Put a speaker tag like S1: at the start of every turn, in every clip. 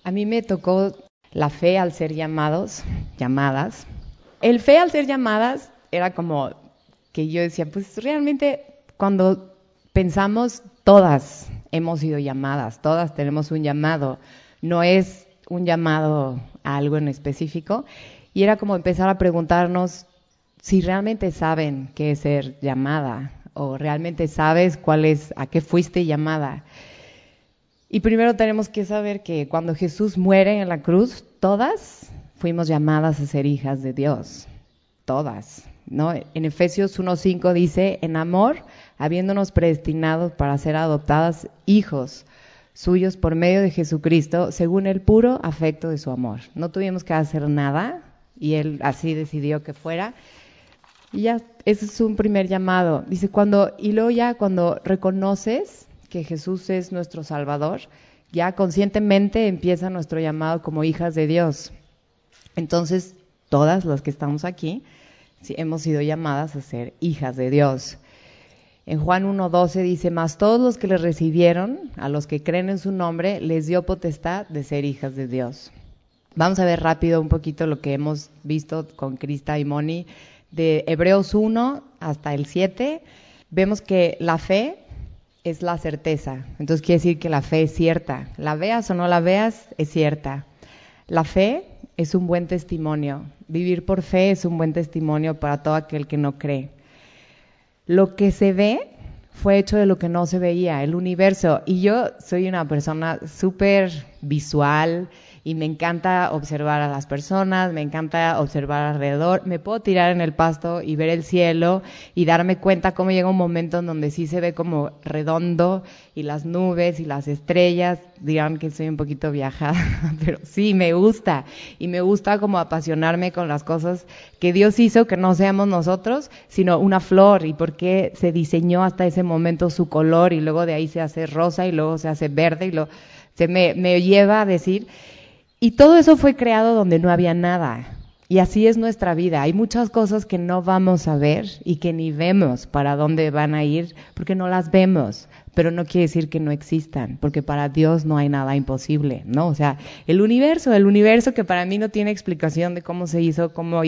S1: A mí me tocó la fe al ser llamadas. El fe al ser llamadas era como que yo decía, pues realmente cuando pensamos, todas hemos sido llamadas, todas tenemos un llamado, no es un llamado a algo en específico. Y era como empezar a preguntarnos si realmente saben qué es ser llamada o realmente sabes a qué fuiste llamada. Y primero tenemos que saber que cuando Jesús muere en la cruz, todas fuimos llamadas a ser hijas de Dios, todas, ¿no? En Efesios 1:5 dice, en amor, habiéndonos predestinados para ser adoptadas hijos suyos por medio de Jesucristo, según el puro afecto de su amor. No tuvimos que hacer nada y Él así decidió que fuera. Y ya, ese es un primer llamado. Dice, luego ya cuando reconoces que Jesús es nuestro Salvador, ya conscientemente empieza nuestro llamado como hijas de Dios. Entonces, todas las que estamos aquí, sí, hemos sido llamadas a ser hijas de Dios. En Juan 1:12 dice, mas todos los que le recibieron, a los que creen en su nombre, les dio potestad de ser hijas de Dios. Vamos a ver rápido un poquito lo que hemos visto con Krista y Moni, de Hebreos 1 hasta el 7. Vemos que la fe es la certeza. Entonces quiere decir que la fe es cierta. La veas o no la veas, es cierta. La fe es un buen testimonio. Vivir por fe es un buen testimonio para todo aquel que no cree. Lo que se ve fue hecho de lo que no se veía, el universo. Y yo soy una persona súper visual y me encanta observar a las personas, me encanta observar alrededor. Me puedo tirar en el pasto y ver el cielo y darme cuenta cómo llega un momento en donde sí se ve como redondo y las nubes y las estrellas. Dirán que soy un poquito viajada, pero sí, me gusta. Y me gusta como apasionarme con las cosas que Dios hizo, que no seamos nosotros, sino una flor, y por qué se diseñó hasta ese momento su color, y luego de ahí se hace rosa, y luego se hace verde, y me lleva a decir, y todo eso fue creado donde no había nada. Y así es nuestra vida. Hay muchas cosas que no vamos a ver y que ni vemos para dónde van a ir, porque no las vemos. Pero no quiere decir que no existan, porque para Dios no hay nada imposible, ¿no? O sea, el universo que para mí no tiene explicación de cómo se hizo, cómo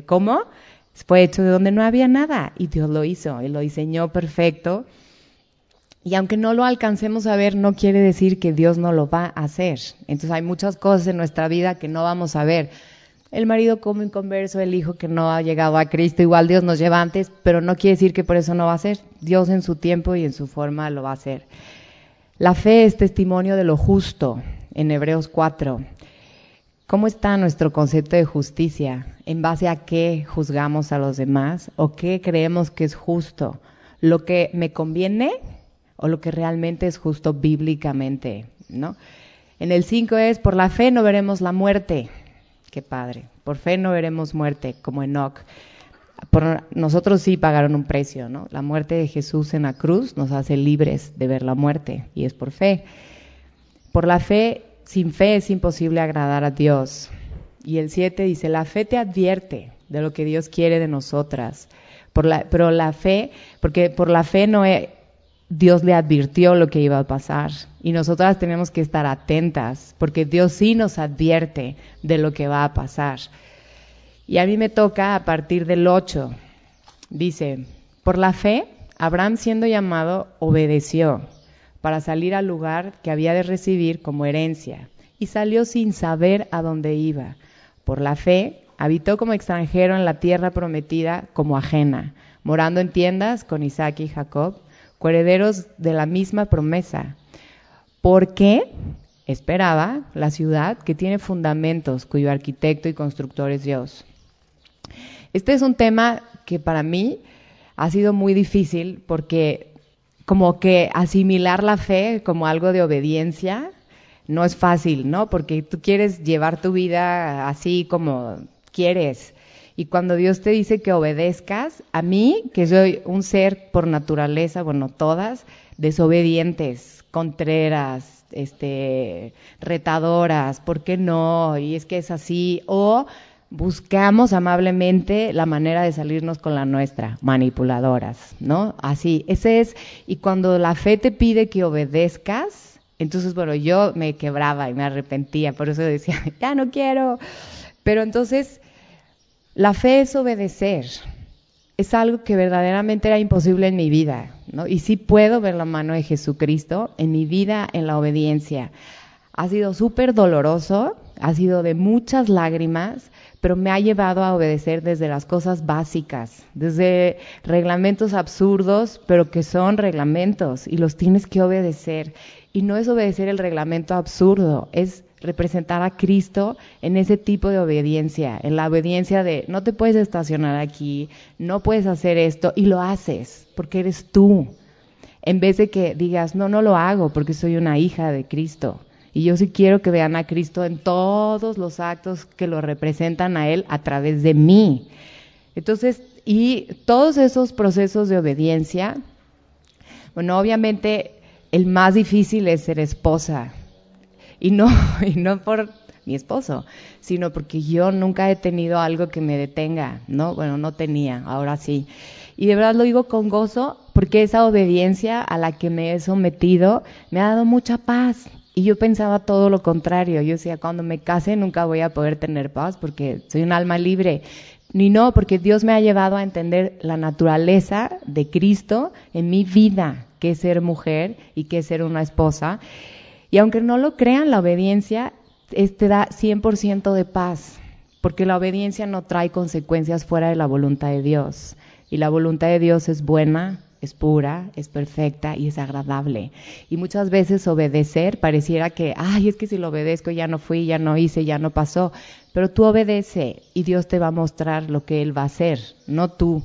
S1: fue hecho de donde no había nada, y Dios lo hizo, y lo diseñó perfecto. Y aunque no lo alcancemos a ver, no quiere decir que Dios no lo va a hacer. Entonces hay muchas cosas en nuestra vida que no vamos a ver. El marido como inconverso, el hijo que no ha llegado a Cristo, igual Dios nos lleva antes, pero no quiere decir que por eso no va a ser. Dios en su tiempo y en su forma lo va a hacer. La fe es testimonio de lo justo, en Hebreos 4. ¿Cómo está nuestro concepto de justicia? ¿En base a qué juzgamos a los demás? ¿O qué creemos que es justo? ¿Lo que me conviene o lo que realmente es justo bíblicamente, ¿no? En el 5 es, por la fe no veremos la muerte. Qué padre. Por fe no veremos muerte, como Enoc. Nosotros sí pagaron un precio, ¿no? La muerte de Jesús en la cruz nos hace libres de ver la muerte, y es por fe. Por la fe, sin fe es imposible agradar a Dios. Y el 7 dice, la fe te advierte de lo que Dios quiere de nosotras. Porque por la fe Dios le advirtió lo que iba a pasar, y nosotras tenemos que estar atentas, porque Dios sí nos advierte de lo que va a pasar. Y a mí me toca a partir del 8, dice, por la fe, Abraham siendo llamado, obedeció para salir al lugar que había de recibir como herencia, y salió sin saber a dónde iba. Por la fe, habitó como extranjero en la tierra prometida como ajena, morando en tiendas con Isaac y Jacob, coherederos de la misma promesa, porque esperaba la ciudad que tiene fundamentos, cuyo arquitecto y constructor es Dios. Este es un tema que para mí ha sido muy difícil, porque como que asimilar la fe como algo de obediencia no es fácil, ¿no? Porque tú quieres llevar tu vida así como quieres. Y cuando Dios te dice que obedezcas, a mí, que soy un ser por naturaleza, bueno, todas, desobedientes, contreras, retadoras, ¿por qué no? Y es que es así. O buscamos amablemente la manera de salirnos con la nuestra, manipuladoras, ¿no? Así, ese es. Y cuando la fe te pide que obedezcas, Entonces, bueno, yo me quebraba y me arrepentía, por eso decía, ya no quiero. Pero entonces, la fe es obedecer. Es algo que verdaderamente era imposible en mi vida, ¿no? Y sí puedo ver la mano de Jesucristo en mi vida, en la obediencia. Ha sido súper doloroso, ha sido de muchas lágrimas, pero me ha llevado a obedecer desde las cosas básicas, desde reglamentos absurdos, pero que son reglamentos y los tienes que obedecer. Y no es obedecer el reglamento absurdo, es representar a Cristo en ese tipo de obediencia, en la obediencia de no te puedes estacionar aquí, no puedes hacer esto, y lo haces porque eres tú, en vez de que digas, no lo hago porque soy una hija de Cristo, y yo sí quiero que vean a Cristo en todos los actos que lo representan a Él a través de mí. Entonces, y todos esos procesos de obediencia, bueno, obviamente el más difícil es ser esposa, y no por mi esposo, sino porque yo nunca he tenido algo que me detenga, ¿no? Bueno, no tenía, ahora sí. Y de verdad lo digo con gozo, porque esa obediencia a la que me he sometido me ha dado mucha paz. Y yo pensaba todo lo contrario. Yo decía, cuando me case nunca voy a poder tener paz porque soy un alma libre. Ni no, porque Dios me ha llevado a entender la naturaleza de Cristo en mi vida, que es ser mujer y que es ser una esposa. Y aunque no lo crean, la obediencia te da 100% de paz, porque la obediencia no trae consecuencias fuera de la voluntad de Dios. Y la voluntad de Dios es buena, es pura, es perfecta y es agradable. Y muchas veces obedecer pareciera que, es que si lo obedezco ya no fui, ya no hice, ya no pasó. Pero tú obedece y Dios te va a mostrar lo que Él va a hacer, no tú.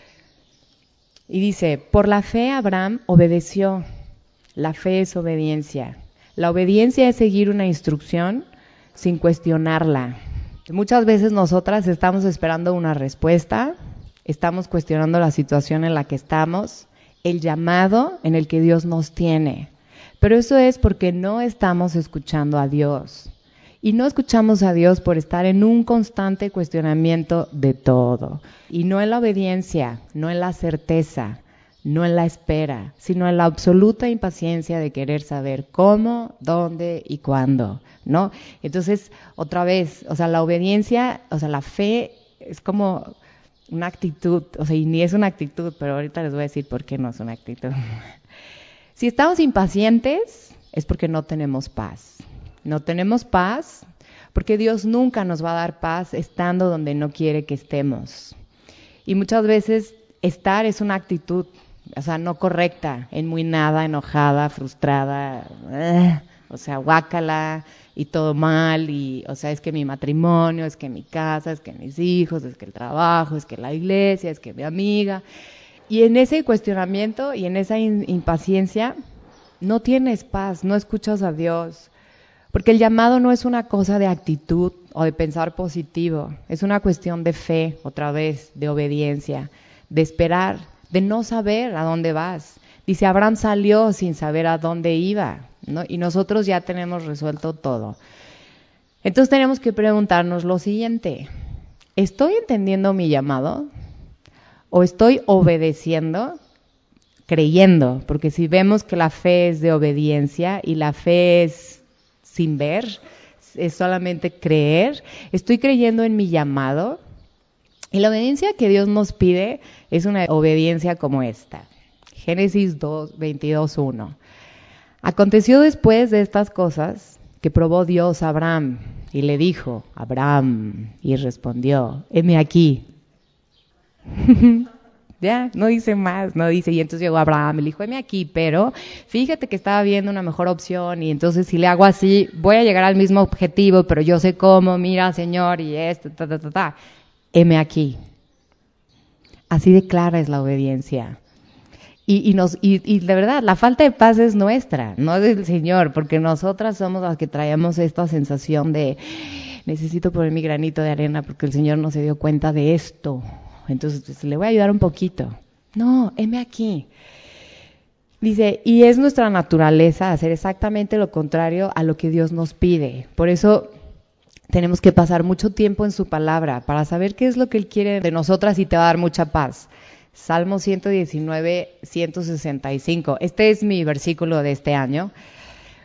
S1: Y dice, por la fe Abraham obedeció. La fe es obediencia. La obediencia es seguir una instrucción sin cuestionarla. Muchas veces nosotras estamos esperando una respuesta, estamos cuestionando la situación en la que estamos, el llamado en el que Dios nos tiene. Pero eso es porque no estamos escuchando a Dios. Y no escuchamos a Dios por estar en un constante cuestionamiento de todo. Y no en la obediencia, no en la certeza, no en la espera, sino en la absoluta impaciencia de querer saber cómo, dónde y cuándo, ¿no? Entonces, otra vez, la obediencia, la fe es como una actitud, y ni es una actitud, pero ahorita les voy a decir por qué no es una actitud. Si estamos impacientes, es porque no tenemos paz. No tenemos paz porque Dios nunca nos va a dar paz estando donde no quiere que estemos. Y muchas veces estar es una actitud, no correcta, en muy nada, enojada, frustrada, guácala, y todo mal, y, es que mi matrimonio, es que mi casa, es que mis hijos, es que el trabajo, es que la iglesia, es que mi amiga. Y en ese cuestionamiento y en esa impaciencia, no tienes paz, no escuchas a Dios. Porque el llamado no es una cosa de actitud o de pensar positivo, es una cuestión de fe, otra vez, de obediencia, de esperar, de no saber a dónde vas. Dice, Abraham salió sin saber a dónde iba, ¿no? Y nosotros ya tenemos resuelto todo. Entonces tenemos que preguntarnos lo siguiente, ¿estoy entendiendo mi llamado? ¿O estoy obedeciendo? Creyendo, porque si vemos que la fe es de obediencia y la fe es sin ver, es solamente creer, estoy creyendo en mi llamado. Y la obediencia que Dios nos pide es una obediencia como esta. Génesis 22:1. Aconteció después de estas cosas que probó Dios a Abraham y le dijo, Abraham, y respondió, heme aquí. Ya, no dice más, no dice, y entonces llegó Abraham y le dijo, heme aquí, pero fíjate que estaba viendo una mejor opción y entonces si le hago así, voy a llegar al mismo objetivo, pero yo sé cómo, mira, Señor, y esto, heme aquí. Así de clara es la obediencia. Y de verdad, la falta de paz es nuestra, no es del Señor, porque nosotras somos las que traemos esta sensación de necesito poner mi granito de arena porque el Señor no se dio cuenta de esto. Entonces, pues, le voy a ayudar un poquito. No, heme aquí. Dice, y es nuestra naturaleza hacer exactamente lo contrario a lo que Dios nos pide. Por eso tenemos que pasar mucho tiempo en su palabra para saber qué es lo que Él quiere de nosotras y te va a dar mucha paz. Salmo 119, 165. Este es mi versículo de este año.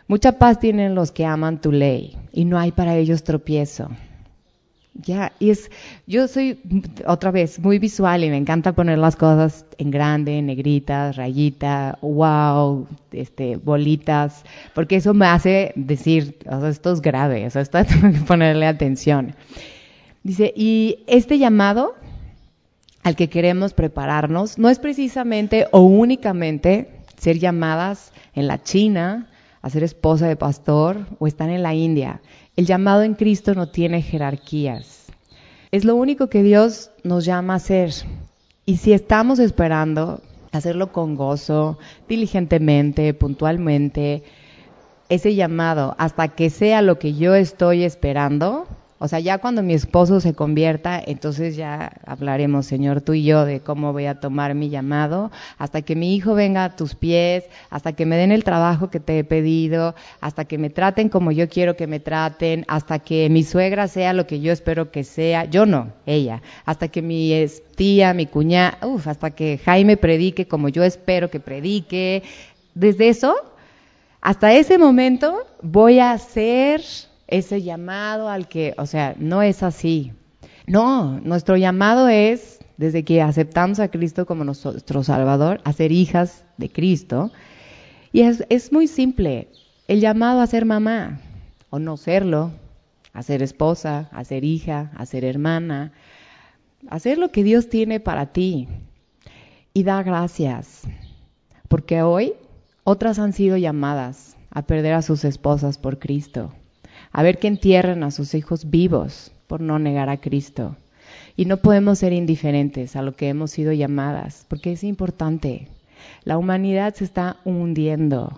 S1: Mucha paz tienen los que aman tu ley y no hay para ellos tropiezo. Ya, yo soy otra vez muy visual y me encanta poner las cosas en grande, negritas, rayita, wow, bolitas, porque eso me hace decir, o sea, esto es grave, o sea, esto tengo que ponerle atención. Dice, y este llamado al que queremos prepararnos no es precisamente o únicamente ser llamadas en la China, a ser esposa de pastor o estar en la India. El llamado en Cristo no tiene jerarquías. Es lo único que Dios nos llama a hacer. Y si estamos esperando hacerlo con gozo, diligentemente, puntualmente, ese llamado hasta que sea lo que yo estoy esperando, o sea, ya cuando mi esposo se convierta, entonces ya hablaremos, Señor, tú y yo, de cómo voy a tomar mi llamado, hasta que mi hijo venga a tus pies, hasta que me den el trabajo que te he pedido, hasta que me traten como yo quiero que me traten, hasta que mi suegra sea lo que yo espero que sea, yo no, ella, hasta que mi tía, mi cuñada, hasta que Jaime predique como yo espero que predique. Desde eso, hasta ese momento voy a hacer ese llamado al que, o sea, no es así. No, nuestro llamado es, desde que aceptamos a Cristo como nuestro Salvador, a ser hijas de Cristo. Y es muy simple, el llamado a ser mamá, o no serlo, a ser esposa, a ser hija, a ser hermana, a hacer lo que Dios tiene para ti. Y da gracias, porque hoy otras han sido llamadas a perder a sus esposas por Cristo, a ver que entierren a sus hijos vivos por no negar a Cristo. Y no podemos ser indiferentes a lo que hemos sido llamadas, porque es importante. La humanidad se está hundiendo,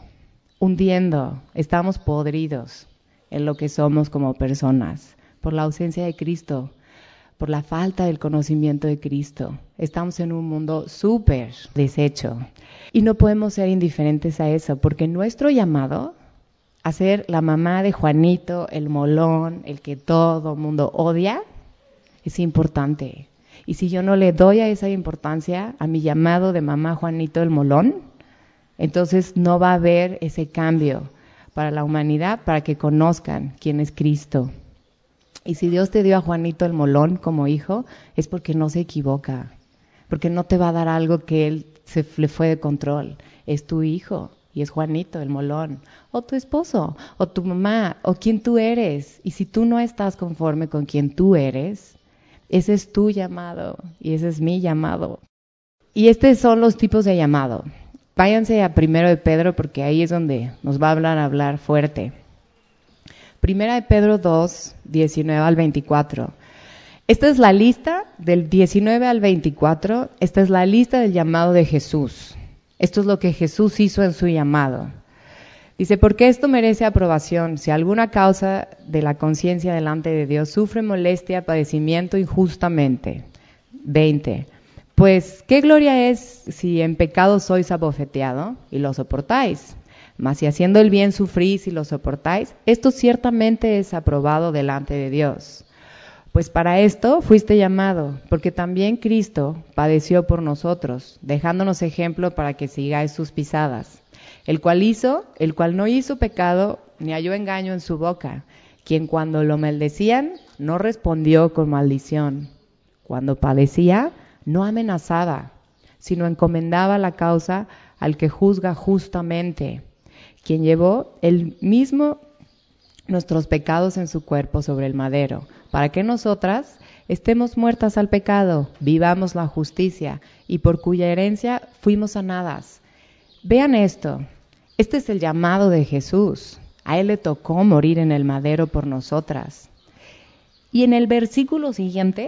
S1: estamos podridos en lo que somos como personas, por la ausencia de Cristo, por la falta del conocimiento de Cristo. Estamos en un mundo súper deshecho. Y no podemos ser indiferentes a eso, porque nuestro llamado a ser la mamá de Juanito, el molón, el que todo mundo odia, es importante. Y si yo no le doy a esa importancia, a mi llamado de mamá Juanito el molón, entonces no va a haber ese cambio para la humanidad, para que conozcan quién es Cristo. Y si Dios te dio a Juanito el molón como hijo, es porque no se equivoca, porque no te va a dar algo que él se le fue de control. Es tu hijo. Y es Juanito, el molón, o tu esposo, o tu mamá, o quien tú eres. Y si tú no estás conforme con quien tú eres, ese es tu llamado y ese es mi llamado. Y estos son los tipos de llamado. Váyanse a 1 de Pedro porque ahí es donde nos va a hablar fuerte. 1 de Pedro 2, 19 al 24. Esta es la lista del 19 al 24, esta es la lista del llamado de Jesús. Esto es lo que Jesús hizo en su llamado. Dice, porque esto merece aprobación, si alguna causa de la conciencia delante de Dios sufre molestia, padecimiento injustamente. 20. Pues, ¿qué gloria es si en pecado sois abofeteado y lo soportáis? Mas si haciendo el bien sufrís y lo soportáis, esto ciertamente es aprobado delante de Dios. Pues para esto fuiste llamado, porque también Cristo padeció por nosotros, dejándonos ejemplo para que sigáis sus pisadas, el cual no hizo pecado, ni halló engaño en su boca, quien cuando lo maldecían, no respondió con maldición. Cuando padecía, no amenazaba, sino encomendaba la causa al que juzga justamente, quien llevó él mismo nuestros pecados en su cuerpo sobre el madero, para que nosotras estemos muertas al pecado, vivamos la justicia, y por cuya herencia fuimos sanadas. Vean esto, este es el llamado de Jesús. A Él le tocó morir en el madero por nosotras. Y en el versículo siguiente,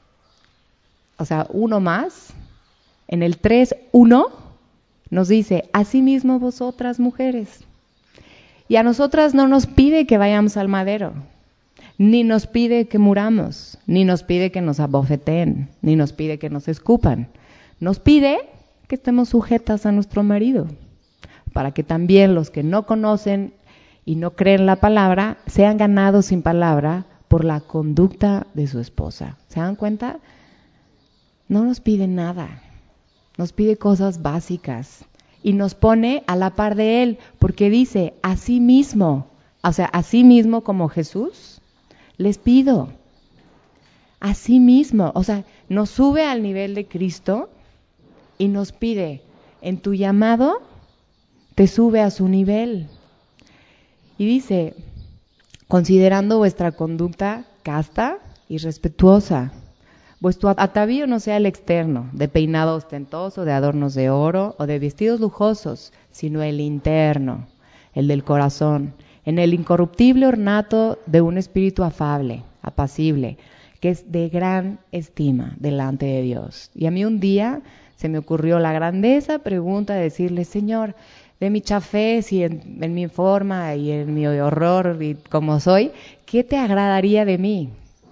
S1: o sea, uno más, en el 3:1, nos dice, asimismo vosotras mujeres. Y a nosotras no nos pide que vayamos al madero, ni nos pide que muramos, ni nos pide que nos abofeteen, ni nos pide que nos escupan. Nos pide que estemos sujetas a nuestro marido, para que también los que no conocen y no creen la palabra sean ganados sin palabra por la conducta de su esposa. ¿Se dan cuenta? No nos pide nada, nos pide cosas básicas. y nos pone a la par de Él, porque dice, así mismo, o sea, así mismo como Jesús, les pido, así mismo, o sea, nos sube al nivel de Cristo y nos pide, en tu llamado, te sube a su nivel. Y dice, considerando vuestra conducta casta y respetuosa, vuestro atavío no sea el externo, de peinado ostentoso, de adornos de oro o de vestidos lujosos, sino el interno, el del corazón, en el incorruptible ornato de un espíritu afable, apacible, que es de gran estima delante de Dios. Y a mí un día se me ocurrió la grandeza pregunta de decirle, Señor, de mi chafés y en mi forma y en mi horror y como soy, ¿qué te agradaría de mí?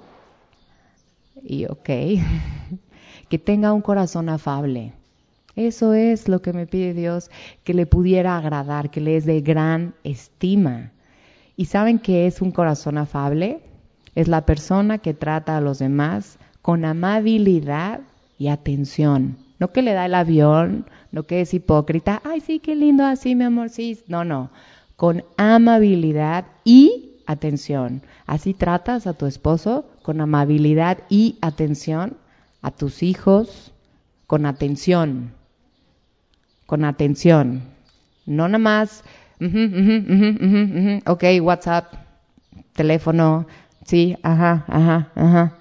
S1: Y que tenga un corazón afable. Eso es lo que me pide Dios, que le pudiera agradar, que le es de gran estima. ¿Y saben qué es un corazón afable? Es la persona que trata a los demás con amabilidad y atención. No que le da el avión, no que es hipócrita. Ay, sí, qué lindo así, mi amor, sí. No. Con amabilidad y atención. Así tratas a tu esposo con amabilidad y atención, a tus hijos con atención. Con atención. No nada más, ok, WhatsApp, teléfono, sí, ajá.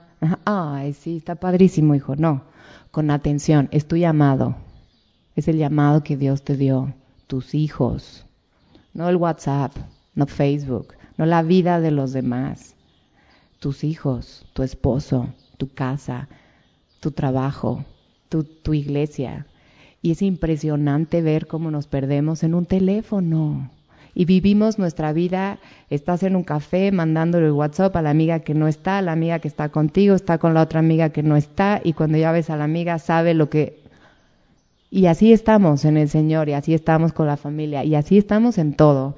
S1: Ay, sí, está padrísimo, hijo. No, con atención, es tu llamado. Es el llamado que Dios te dio. Tus hijos, no el WhatsApp, no Facebook, no la vida de los demás. Tus hijos, tu esposo, tu casa, tu trabajo, tu iglesia. Y es impresionante ver cómo nos perdemos en un teléfono. Y vivimos nuestra vida, estás en un café mandándole el WhatsApp a la amiga que no está, la amiga que está contigo, está con la otra amiga que no está, y cuando ya ves a la amiga sabe lo que... Y así estamos en el Señor, y así estamos con la familia, y así estamos en todo.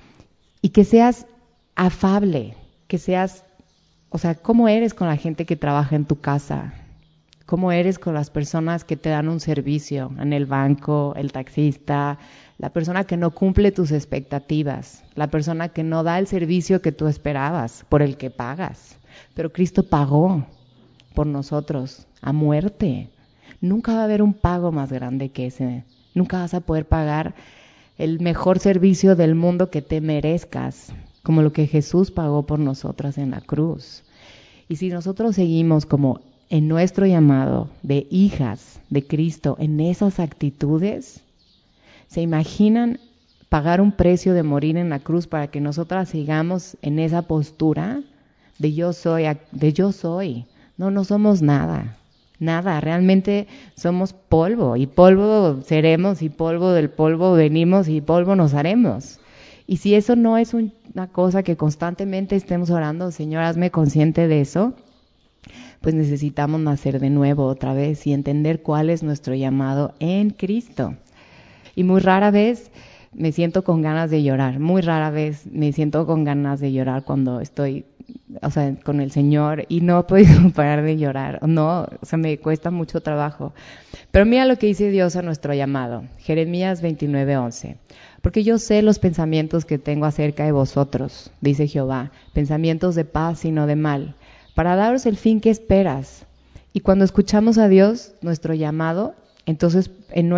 S1: Y que seas afable, que seas, o sea, ¿cómo eres con la gente que trabaja en tu casa? ¿Cómo eres con las personas que te dan un servicio en el banco, el taxista, la persona que no cumple tus expectativas, la persona que no da el servicio que tú esperabas, por el que pagas? Pero Cristo pagó por nosotros a muerte. Nunca va a haber un pago más grande que ese. Nunca vas a poder pagar el mejor servicio del mundo que te merezcas, como lo que Jesús pagó por nosotras en la cruz. Y si nosotros seguimos como en nuestro llamado de hijas de Cristo, en esas actitudes, ¿se imaginan pagar un precio de morir en la cruz para que nosotras sigamos en esa postura de yo soy, de yo soy? No somos nada, realmente somos polvo, y polvo seremos, y polvo del polvo venimos, y polvo nos haremos. Y si eso no es una cosa que constantemente estemos orando, Señor, hazme consciente de eso, pues necesitamos nacer de nuevo otra vez y entender cuál es nuestro llamado en Cristo. Y muy rara vez me siento con ganas de llorar, muy rara vez me siento con ganas de llorar cuando estoy, o sea, con el Señor, y no he podido parar de llorar, no, o sea, me cuesta mucho trabajo. Pero mira lo que dice Dios a nuestro llamado, Jeremías 29:11. Porque yo sé los pensamientos que tengo acerca de vosotros, dice Jehová, pensamientos de paz y no de mal, para daros el fin que esperas. Y cuando escuchamos a Dios, nuestro llamado, entonces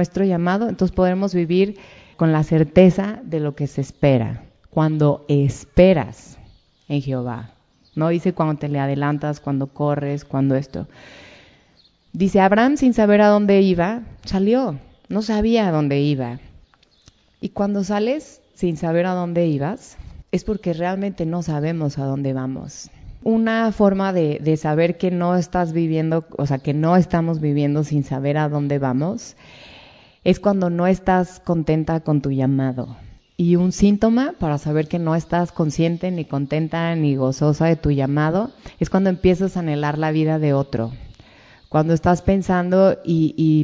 S1: podremos vivir con la certeza de lo que se espera. Cuando esperas en Jehová. No dice cuando te le adelantas, cuando corres, cuando esto. Dice, Abraham, sin saber a dónde iba, salió. No sabía a dónde iba. Y cuando sales sin saber a dónde ibas, es porque realmente no sabemos a dónde vamos. Una forma de saber que no estás viviendo, o sea, que no estamos viviendo sin saber a dónde vamos, es cuando no estás contenta con tu llamado. Y un síntoma para saber que no estás consciente, ni contenta, ni gozosa de tu llamado, es cuando empiezas a anhelar la vida de otro. Cuando estás pensando y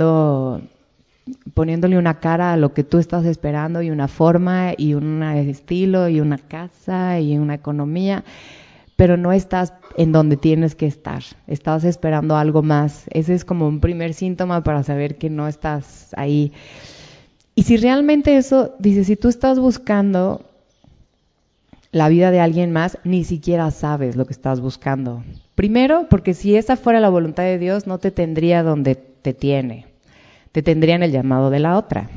S1: poniéndole una cara a lo que tú estás esperando, y una forma, y un estilo, y una casa, y una economía, pero no estás en donde tienes que estar. Estás esperando algo más. Ese es como un primer síntoma para saber que no estás ahí. Y si realmente eso, dice, si tú estás buscando la vida de alguien más, ni siquiera sabes lo que estás buscando. Primero, porque si esa fuera la voluntad de Dios, no te tendría donde te tiene. Te tendría en el llamado de la otra.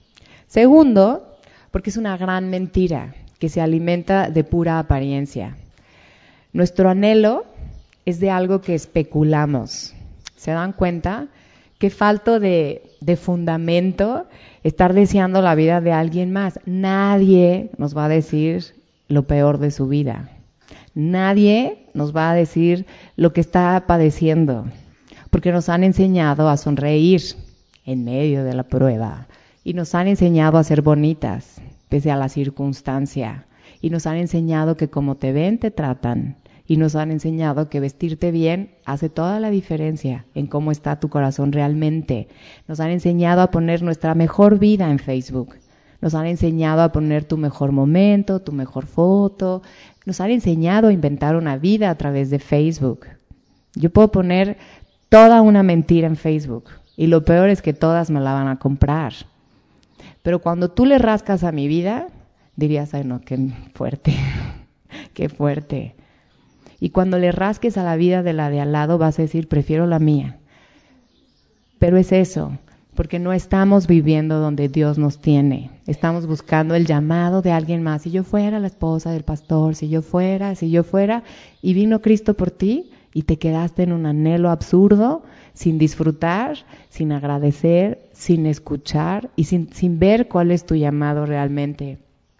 S1: Segundo, porque es una gran mentira que se alimenta de pura apariencia. Nuestro anhelo es de algo que especulamos. ¿Se dan cuenta? Qué falto de fundamento estar deseando la vida de alguien más. Nadie nos va a decir lo peor de su vida. Nadie nos va a decir lo que está padeciendo, porque nos han enseñado a sonreír en medio de la prueba y nos han enseñado a ser bonitas pese a la circunstancia y nos han enseñado que como te ven te tratan y nos han enseñado que vestirte bien hace toda la diferencia en cómo está tu corazón realmente. Nos han enseñado a poner nuestra mejor vida en Facebook. Nos han enseñado a poner tu mejor momento, tu mejor foto. Nos han enseñado a inventar una vida a través de Facebook. Yo puedo poner toda una mentira en Facebook y lo peor es que todas me la van a comprar. Pero cuando tú le rascas a mi vida, dirías, ay no, qué fuerte, qué fuerte. Y cuando le rasques a la vida de la de al lado, vas a decir, prefiero la mía. Pero es eso. Porque no estamos viviendo donde Dios nos tiene. Estamos buscando el llamado de alguien más. Si yo fuera la esposa del pastor, si yo fuera, y vino Cristo por ti y te quedaste en un anhelo absurdo, sin disfrutar, sin agradecer, sin escuchar y sin ver cuál es tu llamado realmente.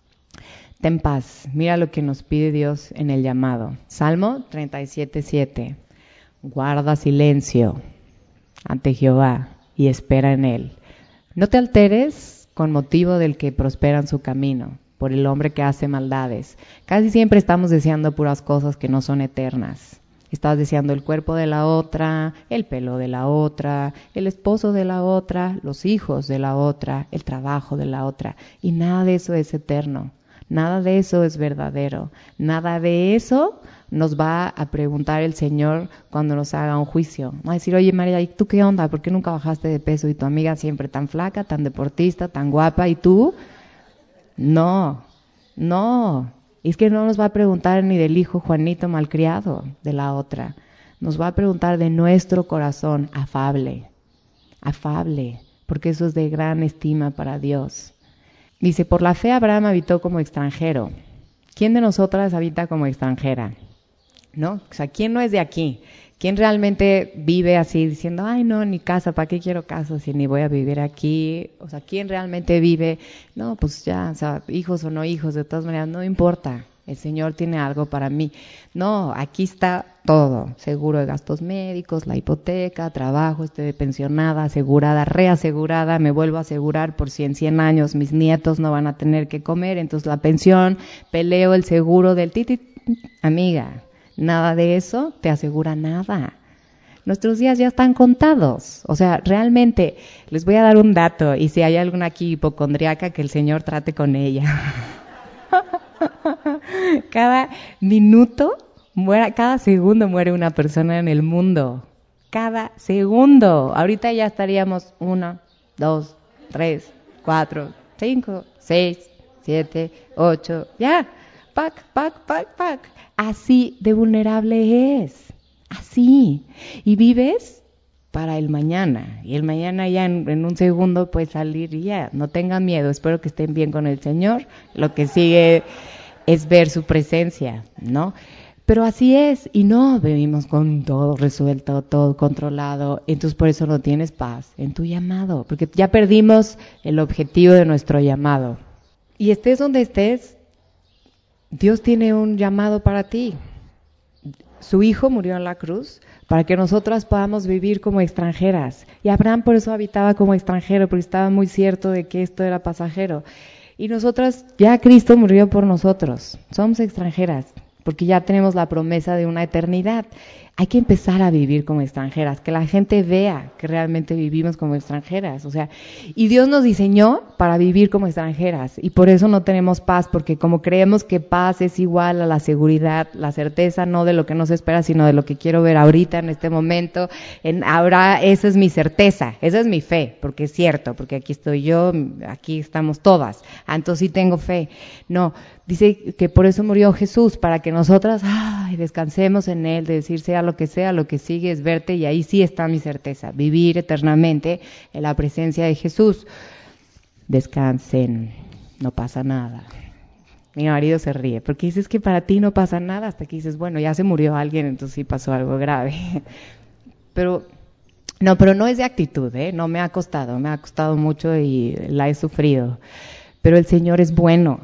S1: Ten paz. Mira lo que nos pide Dios en el llamado. Salmo 37:7. Guarda silencio ante Jehová y espera en él. No te alteres con motivo del que prospera en su camino, por el hombre que hace maldades. Casi siempre estamos deseando puras cosas que no son eternas. Estás deseando el cuerpo de la otra, el pelo de la otra, el esposo de la otra, los hijos de la otra, el trabajo de la otra. Y nada de eso es eterno. Nada de eso es verdadero. Nada de eso nos va a preguntar el Señor cuando nos haga un juicio. Va a decir, oye María, ¿y tú qué onda? ¿Por qué nunca bajaste de peso? Y tu amiga siempre tan flaca, tan deportista, tan guapa. ¿Y tú? No. Es que no nos va a preguntar ni del hijo Juanito malcriado de la otra. Nos va a preguntar de nuestro corazón afable. Afable. Porque eso es de gran estima para Dios. Dice, por la fe Abraham habitó como extranjero. ¿Quién de nosotras habita como extranjera? ¿No? O sea, ¿quién no es de aquí? ¿Quién realmente vive así diciendo, ay no, ni casa, ¿para qué quiero casa si ni voy a vivir aquí? O sea, ¿quién realmente vive? No, pues ya, o sea, hijos o no hijos, de todas maneras, no importa. El Señor tiene algo para mí. No, aquí está todo. Seguro de gastos médicos, la hipoteca, trabajo, estoy pensionada, asegurada, reasegurada. Me vuelvo a asegurar por si en 100 años mis nietos no van a tener que comer. Entonces la pensión, peleo el seguro del titi. Amiga, nada de eso te asegura nada. Nuestros días ya están contados. O sea, realmente, les voy a dar un dato. Y si hay alguna aquí hipocondriaca, que el Señor trate con ella. Cada minuto, cada segundo muere una persona en el mundo. Cada segundo. Ahorita ya estaríamos 1, 2, 3, 4, 5, 6, 7, 8. Ya. Pac. Así de vulnerable es. Así. Y vives para el mañana. Y el mañana ya en un segundo puede salir y ya. No tengan miedo. Espero que estén bien con el Señor. Lo que sigue es ver su presencia, ¿no? Pero así es. Y no vivimos con todo resuelto, todo controlado. Entonces por eso no tienes paz en tu llamado. Porque ya perdimos el objetivo de nuestro llamado. Y estés donde estés, Dios tiene un llamado para ti. Su Hijo murió en la cruz para que nosotras podamos vivir como extranjeras. Y Abraham por eso habitaba como extranjero, porque estaba muy cierto de que esto era pasajero. Y nosotras, ya Cristo murió por nosotros. Somos extranjeras, porque ya tenemos la promesa de una eternidad. hay que empezar a vivir como extranjeras, que la gente vea que realmente vivimos como extranjeras. O sea, y Dios nos diseñó para vivir como extranjeras y por eso no tenemos paz, porque como creemos que paz es igual a la seguridad, la certeza no de lo que nos espera, sino de lo que quiero ver ahorita, en este momento, ahora esa es mi certeza, esa es mi fe, porque es cierto, porque aquí estoy yo, aquí estamos todas, entonces sí tengo fe. No, dice que por eso murió Jesús, para que nosotras descansemos en Él, de decir sea lo que sigue es verte, y ahí sí está mi certeza, vivir eternamente en la presencia de Jesús. Descansen, no pasa nada. Mi marido se ríe, porque dices que para ti no pasa nada, hasta que dices, bueno, ya se murió alguien, entonces sí pasó algo grave. Pero no es de actitud, no me ha costado mucho y la he sufrido. Pero el Señor es bueno,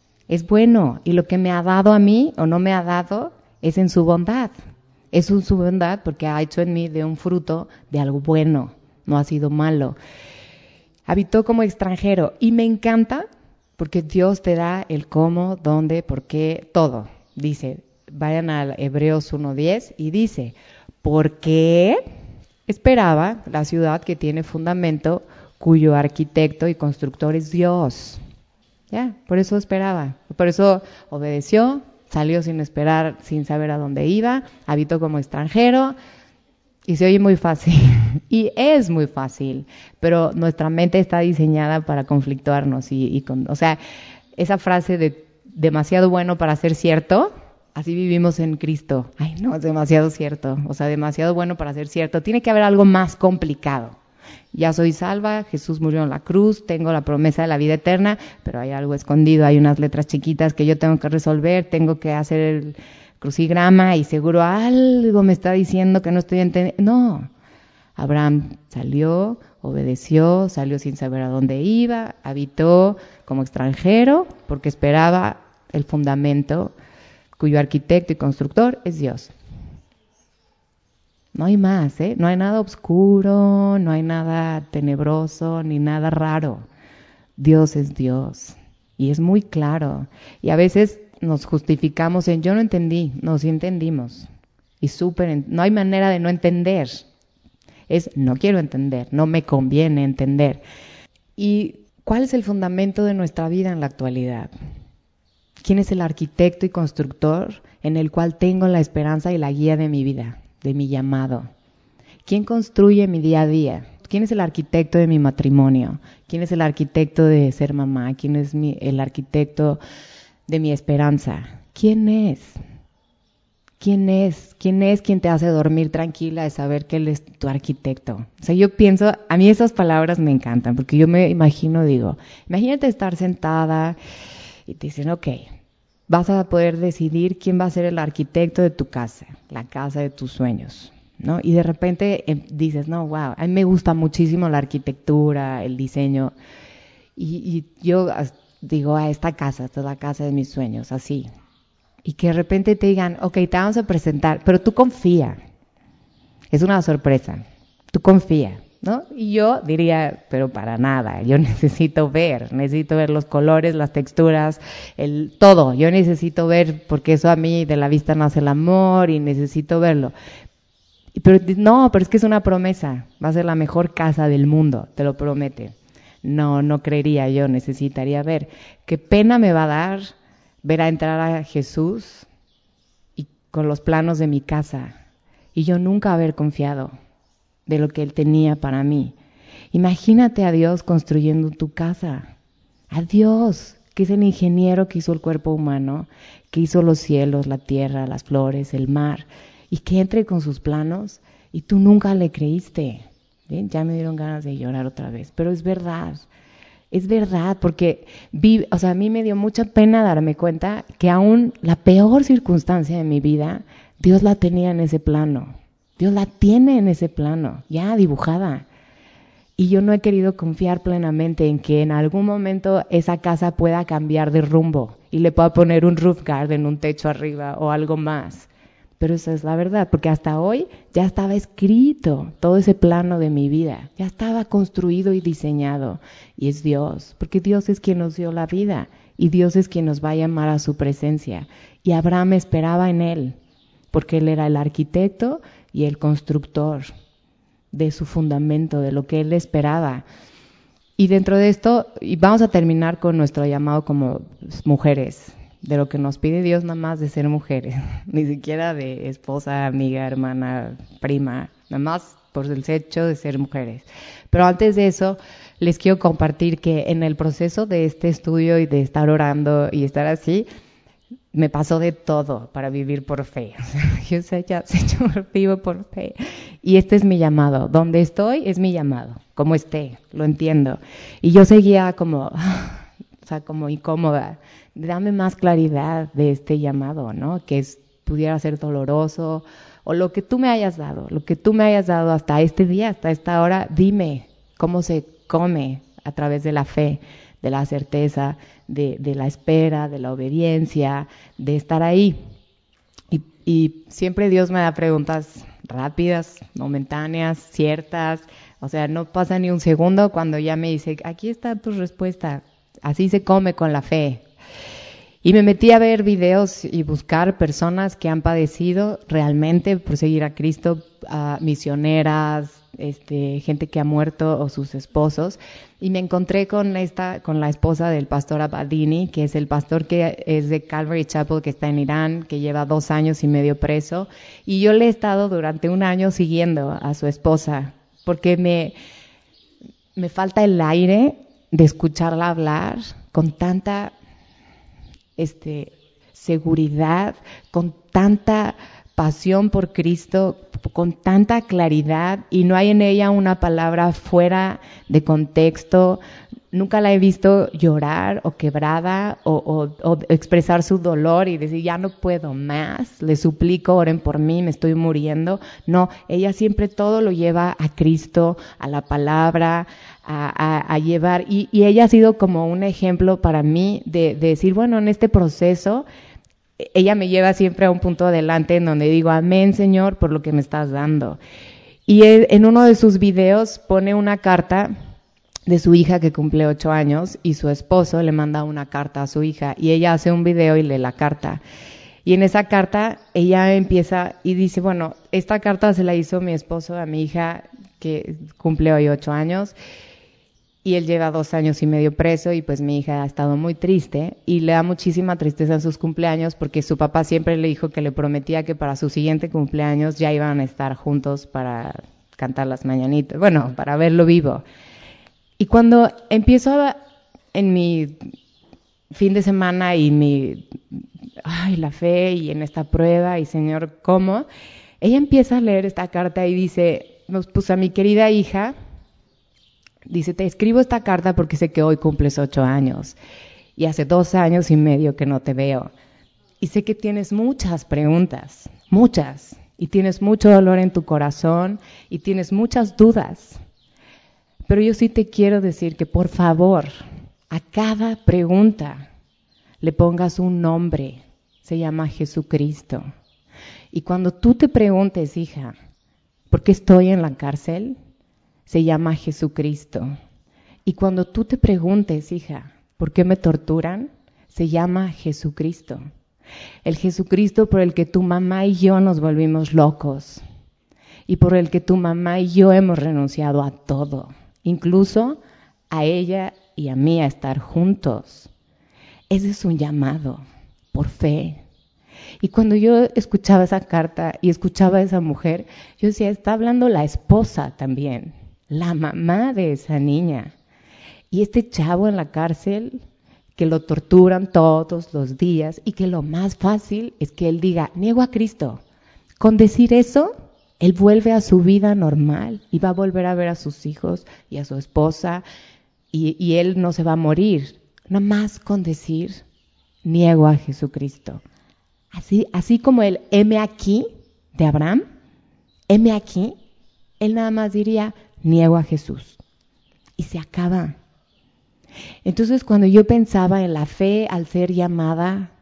S1: y lo que me ha dado a mí o no me ha dado es en su bondad. Es en su bondad porque ha hecho en mí de un fruto de algo bueno, no ha sido malo. Habitó como extranjero y me encanta porque Dios te da el cómo, dónde, por qué, todo. Dice, vayan al Hebreos 1:10 y dice, porque esperaba la ciudad que tiene fundamento, cuyo arquitecto y constructor es Dios. Ya, por eso esperaba, por eso obedeció, salió sin esperar, sin saber a dónde iba, habitó como extranjero y se oye muy fácil y es muy fácil, pero nuestra mente está diseñada para conflictuarnos o sea, esa frase de demasiado bueno para ser cierto, así vivimos en Cristo. Ay, no, es demasiado cierto, o sea, demasiado bueno para ser cierto, tiene que haber algo más complicado. Ya soy salva, Jesús murió en la cruz, tengo la promesa de la vida eterna, pero hay algo escondido, hay unas letras chiquitas que yo tengo que resolver, tengo que hacer el crucigrama y seguro algo me está diciendo que no estoy entendiendo. No, Abraham salió, obedeció, salió sin saber a dónde iba, habitó como extranjero porque esperaba el fundamento cuyo arquitecto y constructor es Dios. No hay más, no hay nada oscuro, no hay nada tenebroso, ni nada raro. Dios es Dios y es muy claro. Y a veces nos justificamos en yo no entendí, no, sí entendimos. Y no hay manera de no entender. Es no quiero entender, no me conviene entender. ¿Y cuál es el fundamento de nuestra vida en la actualidad? ¿Quién es el arquitecto y constructor en el cual tengo la esperanza y la guía de mi vida, de mi llamado? ¿Quién construye mi día a día? ¿Quién es el arquitecto de mi matrimonio? ¿Quién es el arquitecto de ser mamá? ¿Quién es el arquitecto de mi esperanza? ¿Quién es? ¿Quién es? ¿Quién es quien te hace dormir tranquila de saber que Él es tu arquitecto? O sea, yo pienso, a mí esas palabras me encantan, porque yo me imagino, imagínate estar sentada y te dicen, ok, vas a poder decidir quién va a ser el arquitecto de tu casa, la casa de tus sueños, ¿no? Y de repente dices, no, wow, a mí me gusta muchísimo la arquitectura, el diseño, y yo digo, esta es la casa de mis sueños, así. Y que de repente te digan, ok, te vamos a presentar, pero tú confía. Es una sorpresa. Tú confía, ¿no? Y yo diría, pero para nada. Yo necesito ver los colores, las texturas, todo. Yo necesito ver, porque eso a mí de la vista nace el amor y necesito verlo. Pero es que es una promesa. Va a ser la mejor casa del mundo, te lo promete. No creería yo, necesitaría ver. ¿Qué pena me va a dar ver a entrar a Jesús y con los planos de mi casa y yo nunca haber confiado de lo que Él tenía para mí? Imagínate a Dios construyendo tu casa, a Dios, que es el ingeniero que hizo el cuerpo humano, que hizo los cielos, la tierra, las flores, el mar, y que entre con sus planos y tú nunca le creíste. ¿Bien? Ya me dieron ganas de llorar otra vez, pero es verdad. Es verdad, porque a mí me dio mucha pena darme cuenta que aún la peor circunstancia de mi vida, Dios la tenía en ese plano. Dios la tiene en ese plano, ya dibujada. Y yo no he querido confiar plenamente en que en algún momento esa casa pueda cambiar de rumbo y le pueda poner un roof garden, un techo arriba o algo más. Pero esa es la verdad, porque hasta hoy ya estaba escrito todo ese plano de mi vida, ya estaba construido y diseñado. Y es Dios, porque Dios es quien nos dio la vida y Dios es quien nos va a llamar a su presencia. Y Abraham esperaba en Él. porque Él era el arquitecto y el constructor de su fundamento, de lo que Él esperaba. Y dentro de esto, y vamos a terminar con nuestro llamado como mujeres, de lo que nos pide Dios nada más de ser mujeres, ni siquiera de esposa, amiga, hermana, prima, nada más por el hecho de ser mujeres. Pero antes de eso, les quiero compartir que en el proceso de este estudio y de estar orando y estar así, me pasó de todo para vivir por fe. Yo vivo por fe. Y este es mi llamado. Donde estoy es mi llamado. Como esté, lo entiendo. Y yo seguía como incómoda. Dame más claridad de este llamado, ¿no? Que pudiera ser doloroso, o lo que tú me hayas dado hasta este día, hasta esta hora, dime cómo se come a través de la fe, de la certeza, de la espera, de la obediencia, de estar ahí. Y siempre Dios me da preguntas rápidas, momentáneas, ciertas. O sea, no pasa ni un segundo cuando ya me dice, aquí está tu respuesta. Así se come con la fe. Y me metí a ver videos y buscar personas que han padecido realmente por seguir a Cristo, misioneras, gente que ha muerto o sus esposos. Y me encontré con la esposa del pastor Abadini, que es el pastor que es de Calvary Chapel, que está en Irán, que lleva 2 años y medio preso. Y yo le he estado durante 1 año siguiendo a su esposa, porque me falta el aire de escucharla hablar con tanta seguridad, con tanta pasión por Cristo, con tanta claridad, y no hay en ella una palabra fuera de contexto. Nunca la he visto llorar o quebrada o expresar su dolor y decir, ya no puedo más, les suplico, oren por mí, me estoy muriendo. No, ella siempre todo lo lleva a Cristo, a la palabra, a llevar, y ella ha sido como un ejemplo para mí de decir, bueno, en este proceso, ella me lleva siempre a un punto adelante en donde digo, amén, Señor, por lo que me estás dando. Y en uno de sus videos pone una carta de su hija que cumple 8 años, y su esposo le manda una carta a su hija, y ella hace un video y lee la carta. Y en esa carta ella empieza y dice, bueno, esta carta se la hizo mi esposo a mi hija que cumple hoy 8 años, y él lleva 2 años y medio preso, y pues mi hija ha estado muy triste y le da muchísima tristeza en sus cumpleaños, porque su papá siempre le dijo que le prometía que para su siguiente cumpleaños ya iban a estar juntos para cantar las mañanitas, bueno, para verlo vivo. Y cuando empiezo en mi fin de semana y la fe y en esta prueba, y Señor, ¿cómo? Ella empieza a leer esta carta y dice, pues a mi querida hija, dice, te escribo esta carta porque sé que hoy cumples 8 años y hace 2 años y medio que no te veo. Y sé que tienes muchas preguntas, muchas, y tienes mucho dolor en tu corazón y tienes muchas dudas. Pero yo sí te quiero decir que, por favor, a cada pregunta le pongas un nombre. Se llama Jesucristo. Y cuando tú te preguntes, hija, ¿por qué estoy en la cárcel? Se llama Jesucristo. Y cuando tú te preguntes, hija, ¿por qué me torturan? Se llama Jesucristo. El Jesucristo por el que tu mamá y yo nos volvimos locos. Y por el que tu mamá y yo hemos renunciado a todo. Incluso a ella y a mí a estar juntos. Ese es un llamado por fe. Y cuando yo escuchaba esa carta y escuchaba a esa mujer, yo decía, está hablando la esposa también, la mamá de esa niña. Y este chavo en la cárcel, que lo torturan todos los días, y que lo más fácil es que él diga, niego a Cristo. Con decir eso, él vuelve a su vida normal y va a volver a ver a sus hijos y a su esposa, y él no se va a morir. Nada más con decir, niego a Jesucristo. Así como el heme aquí de Abraham, heme aquí, él nada más diría, niego a Jesús. Y se acaba. Entonces, cuando yo pensaba en la fe al ser llamada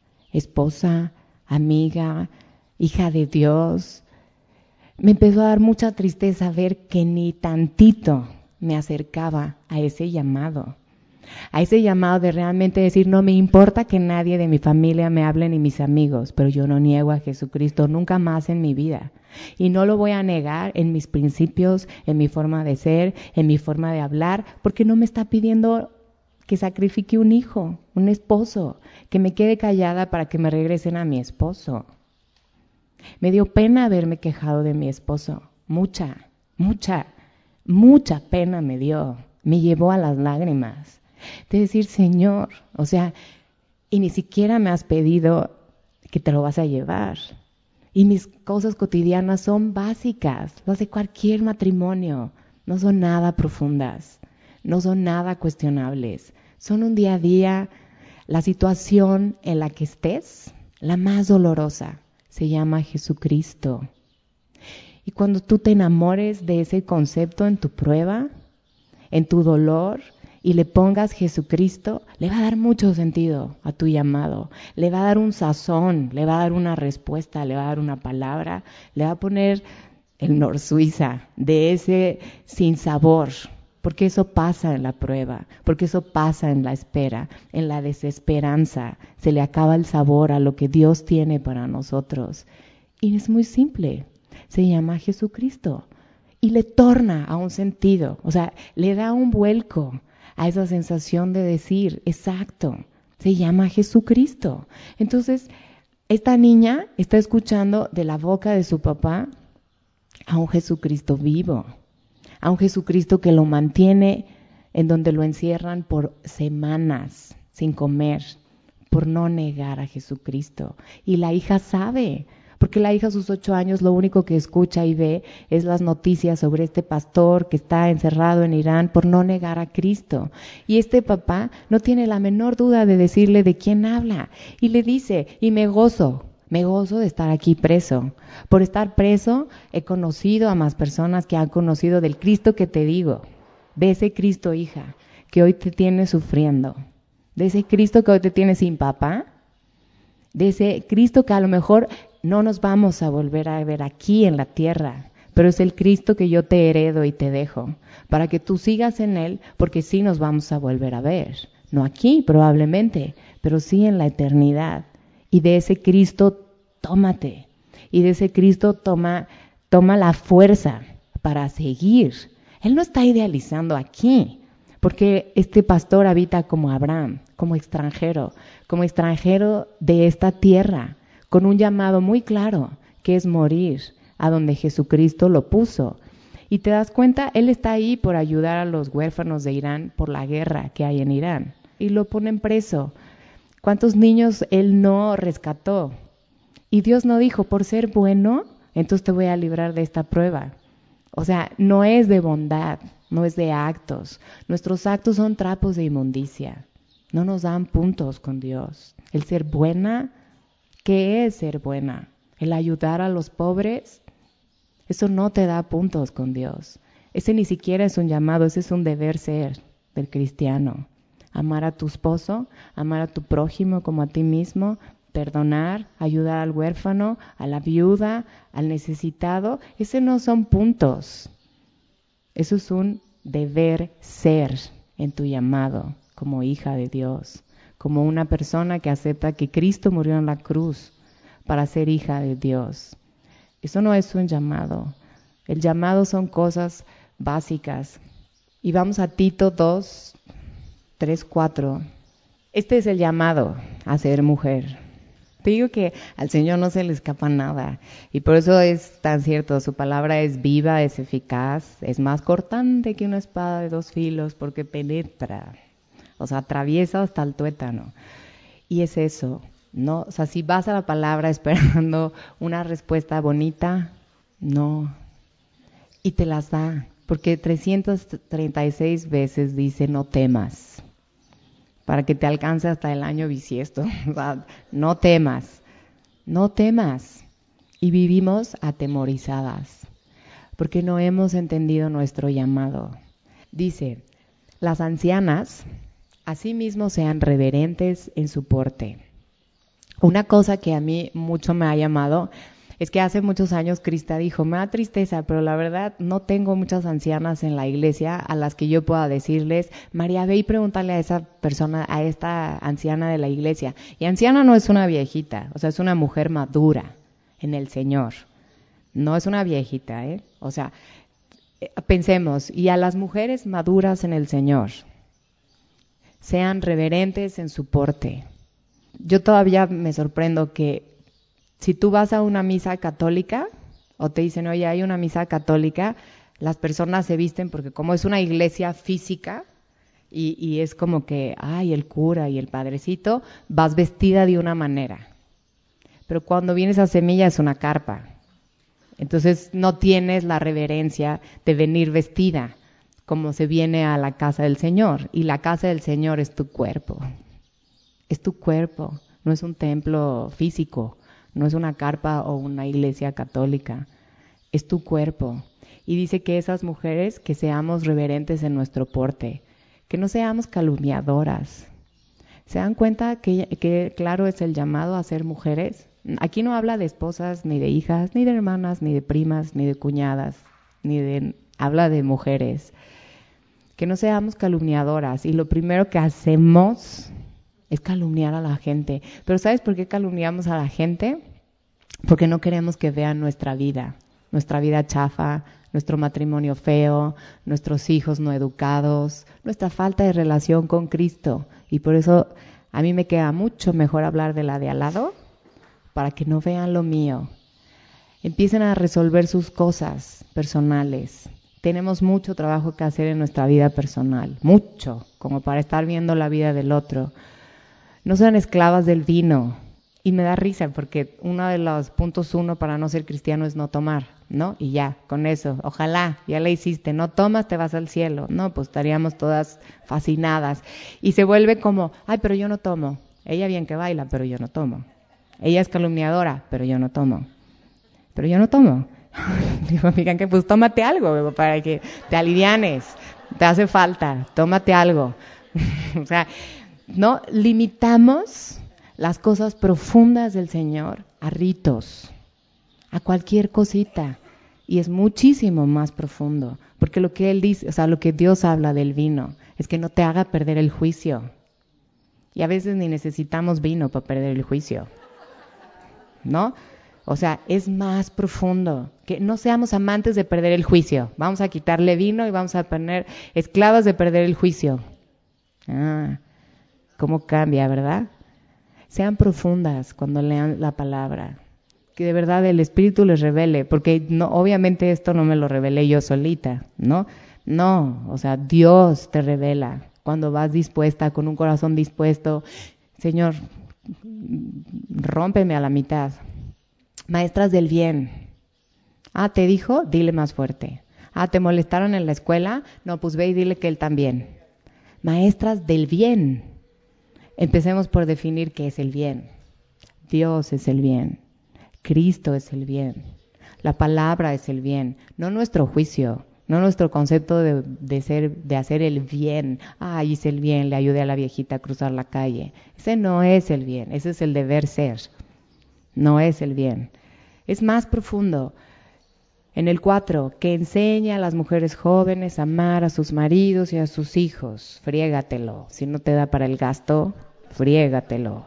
S1: esposa, amiga, hija de Dios, me empezó a dar mucha tristeza ver que ni tantito me acercaba a ese llamado. A ese llamado de realmente decir, no me importa que nadie de mi familia me hable ni mis amigos, pero yo no niego a Jesucristo nunca más en mi vida. Y no lo voy a negar en mis principios, en mi forma de ser, en mi forma de hablar, porque no me está pidiendo que sacrifique un hijo, un esposo, que me quede callada para que me regresen a mi esposo. Me dio pena haberme quejado de mi esposo, mucha pena me dio, me llevó a las lágrimas. De decir, Señor, o sea, y ni siquiera me has pedido que te lo vas a llevar. Y mis cosas cotidianas son básicas, las de cualquier matrimonio, no son nada profundas, no son nada cuestionables, son un día a día. La situación en la que estés, la más dolorosa, se llama Jesucristo. Y cuando tú te enamores de ese concepto en tu prueba, en tu dolor, y le pongas Jesucristo, le va a dar mucho sentido a tu llamado, le va a dar un sazón, le va a dar una respuesta, le va a dar una palabra, le va a poner el Nor Suiza de ese sinsabor, porque eso pasa en la prueba, porque eso pasa en la espera, en la desesperanza, se le acaba el sabor a lo que Dios tiene para nosotros. Y es muy simple, se llama Jesucristo y le torna a un sentido, o sea, le da un vuelco a esa sensación de decir, exacto, se llama Jesucristo. Entonces, esta niña está escuchando de la boca de su papá a un Jesucristo vivo, a un Jesucristo que lo mantiene en donde lo encierran por semanas sin comer, por no negar a Jesucristo. Y la hija sabe, porque la hija a sus 8 años lo único que escucha y ve es las noticias sobre este pastor que está encerrado en Irán por no negar a Cristo. Y este papá no tiene la menor duda de decirle de quién habla. Y le dice, y me gozo de estar aquí preso. Por estar preso he conocido a más personas que han conocido del Cristo que te digo. De ese Cristo, hija, que hoy te tiene sufriendo. De ese Cristo que hoy te tiene sin papá. De ese Cristo que a lo mejor no nos vamos a volver a ver aquí en la tierra, pero es el Cristo que yo te heredo y te dejo, para que tú sigas en Él, porque sí nos vamos a volver a ver. No aquí probablemente, pero sí en la eternidad. Y de ese Cristo tómate, y de ese Cristo toma la fuerza para seguir. Él no está idealizando aquí, porque este pastor habita como Abraham, como extranjero de esta tierra, con un llamado muy claro, que es morir, a donde Jesucristo lo puso. Y te das cuenta, él está ahí por ayudar a los huérfanos de Irán por la guerra que hay en Irán. Y lo ponen preso. ¿Cuántos niños él no rescató? Y Dios no dijo, por ser bueno, entonces te voy a librar de esta prueba. O sea, no es de bondad, no es de actos. Nuestros actos son trapos de inmundicia. No nos dan puntos con Dios. El ser buena, ¿qué es ser buena? El ayudar a los pobres, eso no te da puntos con Dios. Ese ni siquiera es un llamado, ese es un deber ser del cristiano. Amar a tu esposo, amar a tu prójimo como a ti mismo, perdonar, ayudar al huérfano, a la viuda, al necesitado, ese no son puntos. Eso es un deber ser en tu llamado como hija de Dios, como una persona que acepta que Cristo murió en la cruz para ser hija de Dios. Eso no es un llamado. El llamado son cosas básicas. Y vamos a Tito 2, 3, 4. Este es el llamado a ser mujer. Te digo que al Señor no se le escapa nada. Y por eso es tan cierto. Su palabra es viva, es eficaz, es más cortante que una espada de 2 filos porque penetra. O sea, atraviesa hasta el tuétano. Y es eso, ¿no? O sea, si vas a la palabra esperando una respuesta bonita, no. Y te las da, porque 336 veces dice no temas, para que te alcance hasta el año bisiesto. O sea, no temas, no temas. Y vivimos atemorizadas, porque no hemos entendido nuestro llamado. Dice, las ancianas asimismo sean reverentes en su porte. Una cosa que a mí mucho me ha llamado Es que hace muchos años Krista dijo, me da tristeza, pero la verdad no tengo muchas ancianas en la iglesia a las que yo pueda decirles, María, ve y pregúntale a esa persona, a esta anciana de la iglesia. Y anciana no es una viejita, o sea, es una mujer madura en el Señor. No es una viejita, ¿eh? O sea, pensemos, y a las mujeres maduras en el Señor, sean reverentes en su porte. Yo todavía me sorprendo que si tú vas a una misa católica o te dicen, oye, hay una misa católica, las personas se visten porque como es una iglesia física y es como que, ay, el cura y el padrecito, vas vestida de una manera. Pero cuando vienes a Semilla es una carpa. Entonces no tienes la reverencia de venir vestida como se viene a la casa del Señor. Y la casa del Señor es tu cuerpo. Es tu cuerpo, no es un templo físico. No es una carpa o una iglesia católica, es tu cuerpo. Y dice que esas mujeres, que seamos reverentes en nuestro porte, que no seamos calumniadoras. ¿Se dan cuenta que claro es el llamado a ser mujeres? Aquí no habla de esposas, ni de hijas, ni de hermanas, ni de primas, ni de cuñadas, habla de mujeres. Que no seamos calumniadoras. Y lo primero que hacemos es calumniar a la gente. Pero ¿sabes por qué calumniamos a la gente? Porque no queremos que vean nuestra vida chafa, nuestro matrimonio feo, nuestros hijos no educados, nuestra falta de relación con Cristo. Y por eso a mí me queda mucho mejor hablar de la de al lado, para que no vean lo mío. Empiecen a resolver sus cosas personales. Tenemos mucho trabajo que hacer en nuestra vida personal, mucho, como para estar viendo la vida del otro. No sean esclavas del vino. Y me da risa porque uno de los puntos 1 para no ser cristiano es no tomar, ¿no? Y ya, con eso, ojalá, ya le hiciste, no tomas, te vas al cielo. No, pues estaríamos todas fascinadas. Y se vuelve como, ay, pero yo no tomo. Ella bien que baila, pero yo no tomo. Ella es calumniadora, pero yo no tomo. Pero yo no tomo. Digo, digan que pues tómate algo para que te alivianes. Te hace falta, tómate algo. O sea, no limitamos las cosas profundas del Señor a ritos, a cualquier cosita. Y es muchísimo más profundo. Porque lo que Él dice, o sea, lo que Dios habla del vino, es que no te haga perder el juicio. Y a veces ni necesitamos vino para perder el juicio, ¿no? O sea, es más profundo. Que no seamos amantes de perder el juicio. Vamos a quitarle vino y vamos a poner esclavas de perder el juicio. Ah, cómo cambia, ¿verdad? Sean profundas cuando lean la palabra, que de verdad el Espíritu les revele, porque no, obviamente esto no me lo revelé yo solita, ¿no? No, o sea, Dios te revela cuando vas dispuesta, con un corazón dispuesto. Señor, rómpeme a la mitad. Maestras del bien. Ah, ¿te dijo? Dile más fuerte. Ah, ¿te molestaron en la escuela? No, pues ve y dile que él también. Maestras del bien. Empecemos por definir qué es el bien. Dios es el bien. Cristo es el bien. La palabra es el bien. No nuestro juicio, no nuestro concepto de hacer el bien. Ah, hice el bien, le ayudé a la viejita a cruzar la calle. Ese no es el bien, ese es el deber ser. No es el bien. Es más profundo. En el 4, que enseña a las mujeres jóvenes a amar a sus maridos y a sus hijos. Friégatelo. Si no te da para el gasto, friégatelo.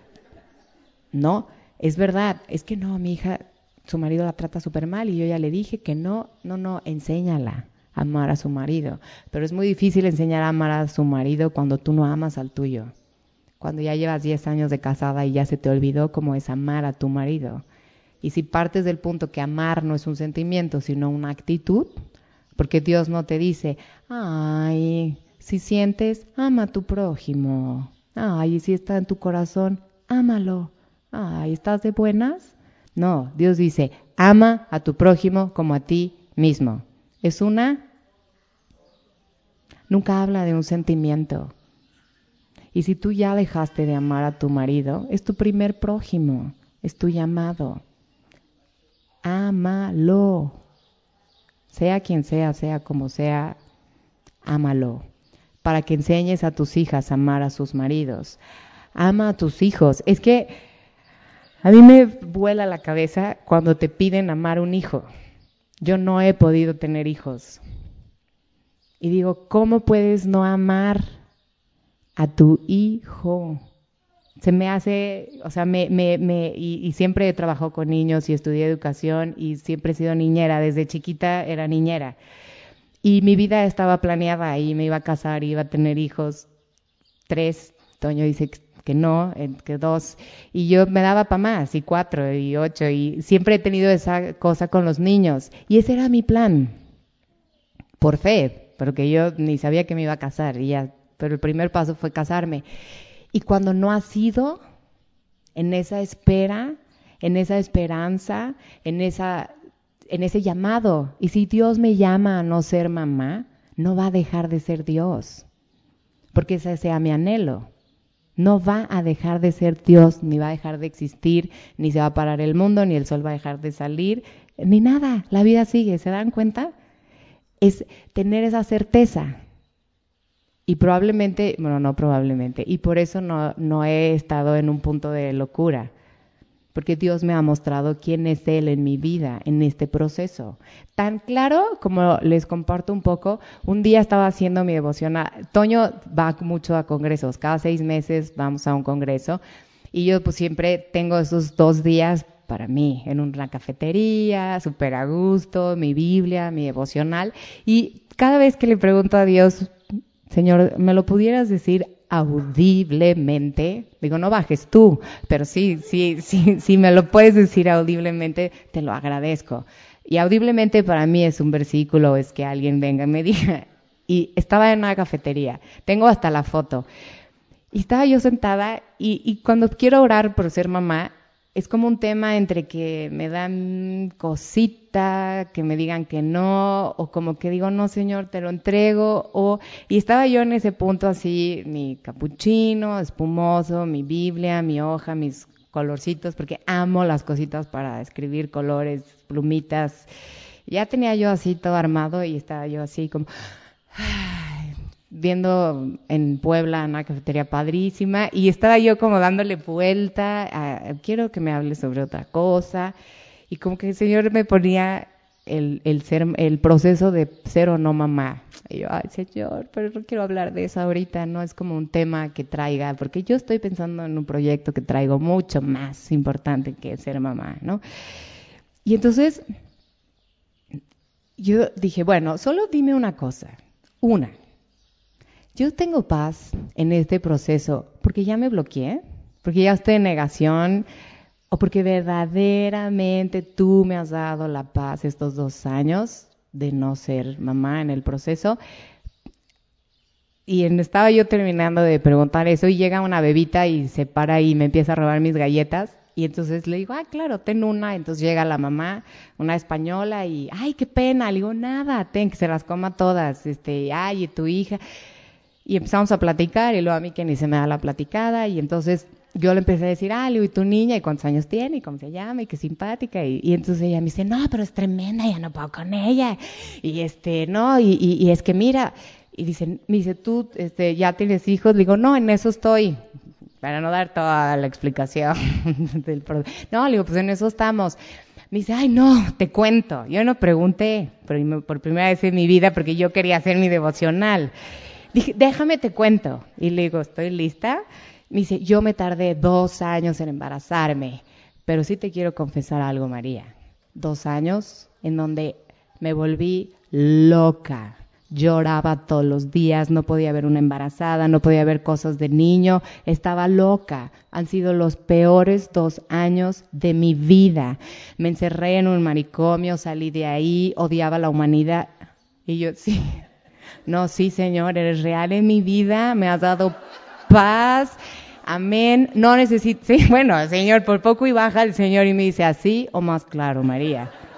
S1: No, es verdad. Es que no, mi hija, su marido la trata súper mal y yo ya le dije que no, enséñala a amar a su marido. Pero es muy difícil enseñar a amar a su marido cuando tú no amas al tuyo. Cuando ya llevas 10 años de casada y ya se te olvidó cómo es amar a tu marido. Y si partes del punto que amar no es un sentimiento, sino una actitud, porque Dios no te dice, ay, si sientes, ama a tu prójimo. Ay, si está en tu corazón, ámalo. Ay, ¿estás de buenas? No, Dios dice, ama a tu prójimo como a ti mismo. Es nunca habla de un sentimiento. Y si tú ya dejaste de amar a tu marido, es tu primer prójimo, es tu llamado. Ámalo. Sea quien sea como sea, ámalo. Para que enseñes a tus hijas a amar a sus maridos. Ama a tus hijos. Es que A mí me vuela la cabeza cuando te piden amar un hijo. Yo no he podido tener hijos. Y digo, ¿cómo puedes no amar a tu hijo? Se me hace, o sea, y siempre he trabajado con niños y estudié educación y siempre he sido niñera. Desde chiquita era niñera. Y mi vida estaba planeada y me iba a casar, iba a tener hijos. 3, Toño dice que no, que 2. Y yo me daba para más, y 4, y 8. Y siempre he tenido esa cosa con los niños. Y ese era mi plan. Por fe, porque yo ni sabía que me iba a casar. Y ya, pero el primer paso fue casarme. Y cuando no ha sido, en esa espera, en esa esperanza, en ese llamado. Y si Dios me llama a no ser mamá, no va a dejar de ser Dios. Porque ese sea mi anhelo. No va a dejar de ser Dios, ni va a dejar de existir, ni se va a parar el mundo, ni el sol va a dejar de salir, ni nada. La vida sigue, ¿se dan cuenta? Es tener esa certeza. Y probablemente, bueno, no probablemente, y por eso no he estado en un punto de locura, porque Dios me ha mostrado quién es Él en mi vida, en este proceso. Tan claro como les comparto un poco, un día estaba haciendo mi devoción. Toño va mucho a congresos, cada 6 meses vamos a un congreso, y yo pues siempre tengo esos 2 días para mí, en una cafetería, súper a gusto, mi Biblia, mi devocional, y cada vez que le pregunto a Dios, Señor, ¿me lo pudieras decir audiblemente? Digo, no bajes tú, pero sí, me lo puedes decir audiblemente, te lo agradezco. Y audiblemente para mí es un versículo, es que alguien venga y me diga. Y estaba en una cafetería, tengo hasta la foto. Y estaba yo sentada y cuando quiero orar por ser mamá, es como un tema entre que me dan cosita, que me digan que no, o como que digo, no, Señor, te lo entrego, y estaba yo en ese punto así, mi capuchino, espumoso, mi Biblia, mi hoja, mis colorcitos, porque amo las cositas para escribir, colores, plumitas. Ya tenía yo así todo armado y estaba yo así como viendo en Puebla una cafetería padrísima y estaba yo como dándole vuelta quiero que me hable sobre otra cosa y como que el Señor me ponía el proceso de ser o no mamá. Y yo, ay Señor, pero no quiero hablar de eso ahorita, no es como un tema que traiga, porque yo estoy pensando en un proyecto que traigo mucho más importante que ser mamá, ¿no? Y entonces yo dije, bueno, solo dime una cosa, yo tengo paz en este proceso porque ya me bloqueé, porque ya estoy en negación o porque verdaderamente tú me has dado la paz estos 2 años de no ser mamá en el proceso. Y estaba yo terminando de preguntar eso y llega una bebita y se para y me empieza a robar mis galletas. Y entonces le digo, claro, ten una. Entonces llega la mamá, una española, y, ay, qué pena. Le digo, nada, ten, que se las coma todas. Ay, y tu hija. Y empezamos a platicar y luego a mí que ni se me da la platicada y entonces yo le empecé a decir, Leo, ¿y tu niña? ¿Y cuántos años tiene? ¿Y cómo se llama? ¿Y qué simpática? Y entonces ella me dice, no, pero es tremenda, ya no puedo con ella. Y no, y es que mira, y me dice, tú ya tienes hijos. Le digo, no, en eso estoy, para no dar toda la explicación del proceso. No, le digo, pues en eso estamos. Me dice, ay, no, te cuento. Yo no pregunté, pero por primera vez en mi vida, porque yo quería hacer mi devocional. Dije, déjame te cuento. Y le digo, ¿estoy lista? Me dice, yo me tardé 2 años en embarazarme, pero sí te quiero confesar algo, María. 2 años en donde me volví loca. Lloraba todos los días, no podía ver una embarazada, no podía ver cosas de niño, estaba loca. Han sido los peores 2 años de mi vida. Me encerré en un manicomio, salí de ahí, odiaba la humanidad. Y yo, sí. No, sí, Señor, eres real en mi vida, me has dado paz, amén. No necesito, sí, bueno, Señor, por poco y baja el Señor y me dice, ¿así o más claro, María?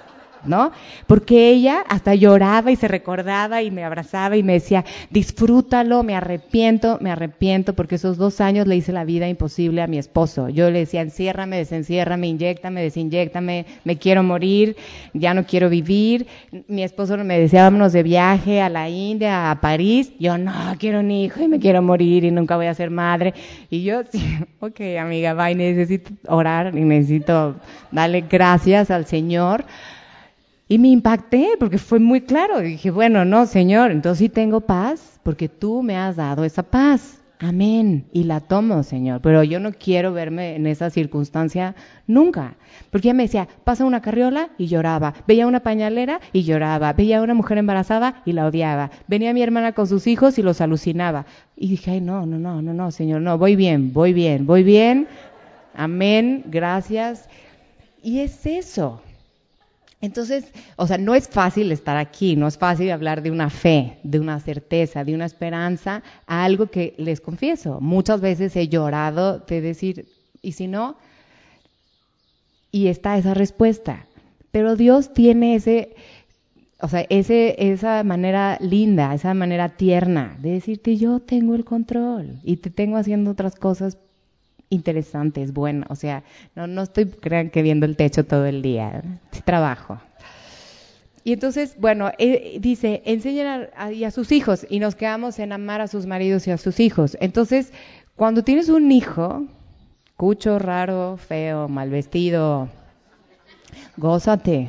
S1: ¿no? Porque ella hasta lloraba y se recordaba y me abrazaba y me decía, disfrútalo, me arrepiento, porque esos 2 años le hice la vida imposible a mi esposo. Yo le decía, enciérrame, desenciérrame, inyéctame, desinyéctame, me quiero morir, ya no quiero vivir. Mi esposo me decía, vámonos de viaje a la India, a París. Yo, no, quiero un hijo y me quiero morir y nunca voy a ser madre. Y yo, sí, ok, amiga, bye, necesito orar y necesito darle gracias al Señor. Y me impacté porque fue muy claro. Dije, bueno, no, Señor, entonces sí tengo paz porque tú me has dado esa paz. Amén. Y la tomo, Señor. Pero yo no quiero verme en esa circunstancia nunca. Porque ella me decía, pasa una carriola y lloraba. Veía una pañalera y lloraba. Veía a una mujer embarazada y la odiaba. Venía mi hermana con sus hijos y los alucinaba. Y dije, ay, no, Señor, no, voy bien. Amén, gracias. Y es eso. Entonces, o sea, no es fácil estar aquí, no es fácil hablar de una fe, de una certeza, de una esperanza, a algo que les confieso. Muchas veces he llorado de decir, ¿y si no? Y está esa respuesta. Pero Dios tiene esa manera linda, esa manera tierna de decirte, yo tengo el control y te tengo haciendo otras cosas interesantes, buenas. O sea, no estoy, crean que viendo el techo todo el día, trabajo. Y entonces, bueno, dice, enseñan a sus hijos y nos quedamos en amar a sus maridos y a sus hijos. Entonces, cuando tienes un hijo, cucho, raro, feo, mal vestido, gózate,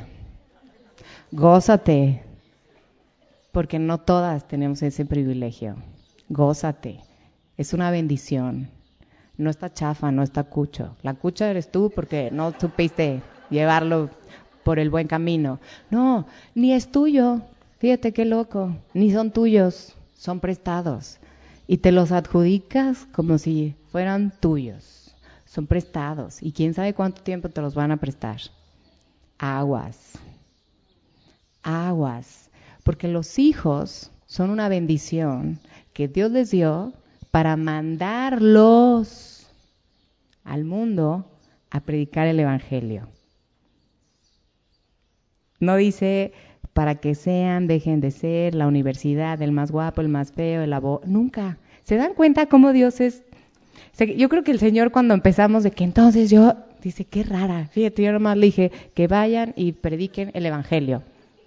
S1: porque no todas tenemos ese privilegio. Gózate, es una bendición. No está chafa, no está cucho. La cucha eres tú porque no supiste llevarlo por el buen camino. No, ni es tuyo. Fíjate qué loco. Ni son tuyos, son prestados. Y te los adjudicas como si fueran tuyos. Son prestados. Y quién sabe cuánto tiempo te los van a prestar. Aguas. Porque los hijos son una bendición que Dios les dio para mandarlos al mundo a predicar el Evangelio. No dice para que sean, dejen de ser, la universidad, el más guapo, el más feo, el abogado. Nunca. ¿Se dan cuenta cómo Dios es? Yo creo que el Señor cuando empezamos de que entonces dice, qué rara. Fíjate, yo nomás le dije que vayan y prediquen el Evangelio.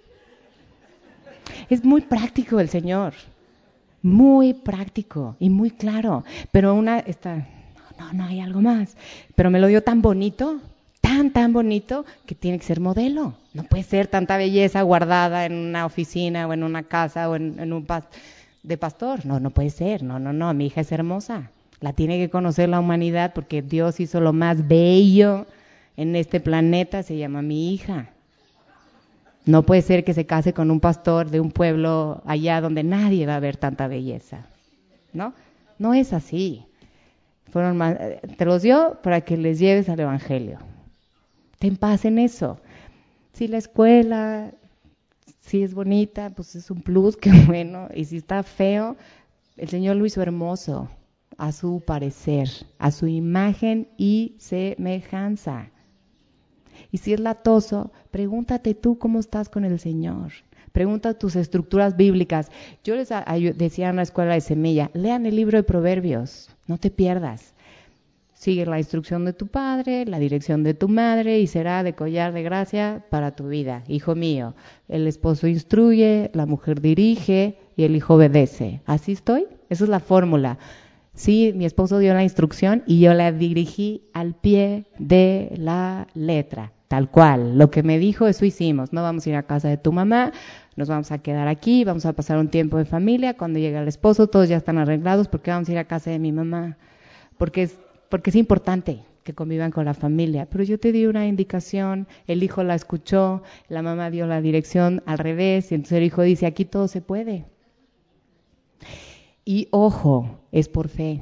S1: Es muy práctico el Señor. Muy práctico y muy claro, pero no hay algo más, pero me lo dio tan bonito, tan bonito, que tiene que ser modelo. No puede ser tanta belleza guardada en una oficina o en una casa o en un de pastor. No puede ser, no, mi hija es hermosa, la tiene que conocer la humanidad porque Dios hizo lo más bello en este planeta, se llama mi hija. No puede ser que se case con un pastor de un pueblo allá donde nadie va a ver tanta belleza, ¿no? No es así. Te los dio para que les lleves al Evangelio. Ten paz en eso. Si la escuela, si es bonita, pues es un plus, qué bueno. Y si está feo, el Señor lo hizo hermoso, a su parecer, a su imagen y semejanza. Y si es latoso, pregúntate tú cómo estás con el Señor. Pregunta tus estructuras bíblicas. Yo les decía en la escuela de Semilla, lean el libro de Proverbios, no te pierdas. Sigue la instrucción de tu padre, la dirección de tu madre y será de collar de gracia para tu vida. Hijo mío, el esposo instruye, la mujer dirige y el hijo obedece. ¿Así estoy? Esa es la fórmula. Sí, mi esposo dio la instrucción y yo la dirigí al pie de la letra, tal cual. Lo que me dijo, eso hicimos. No vamos a ir a casa de tu mamá, nos vamos a quedar aquí, vamos a pasar un tiempo de familia. Cuando llegue el esposo, todos ya están arreglados porque vamos a ir a casa de mi mamá. Porque es importante que convivan con la familia. Pero yo te di una indicación, el hijo la escuchó, la mamá dio la dirección al revés y entonces el hijo dice, aquí todo se puede. Y ojo, es por fe,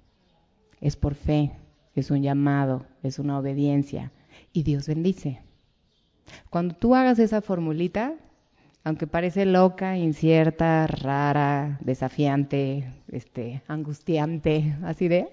S1: es un llamado, es una obediencia y Dios bendice. Cuando tú hagas esa formulita, aunque parece loca, incierta, rara, desafiante, angustiante, así de,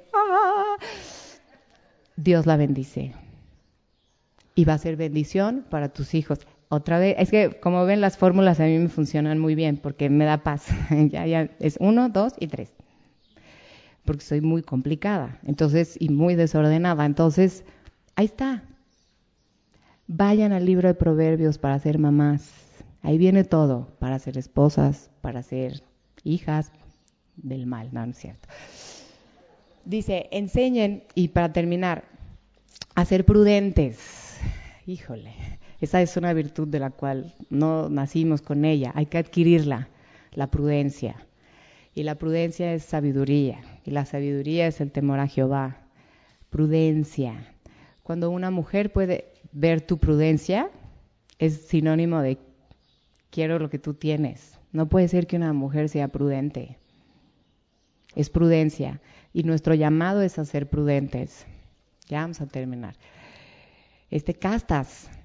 S1: Dios la bendice. Y va a ser bendición para tus hijos. otra vez, es que como ven las fórmulas a mí me funcionan muy bien porque me da paz. Ya es 1, 2 y 3. Porque soy muy complicada, entonces, y muy desordenada. Entonces, ahí está. Vayan al libro de Proverbios para ser mamás. Ahí viene todo, para ser esposas, para ser hijas del mal, no es cierto. Dice, enseñen, y para terminar, a ser prudentes. Híjole, esa es una virtud de la cual no nacimos con ella, hay que adquirirla, la prudencia. Y la prudencia es sabiduría, y la sabiduría es el temor a Jehová. Prudencia. Cuando una mujer puede ver tu prudencia, es sinónimo de quiero lo que tú tienes. No puede ser que una mujer sea prudente. Es prudencia. Y nuestro llamado es a ser prudentes. Ya vamos a terminar. Castas.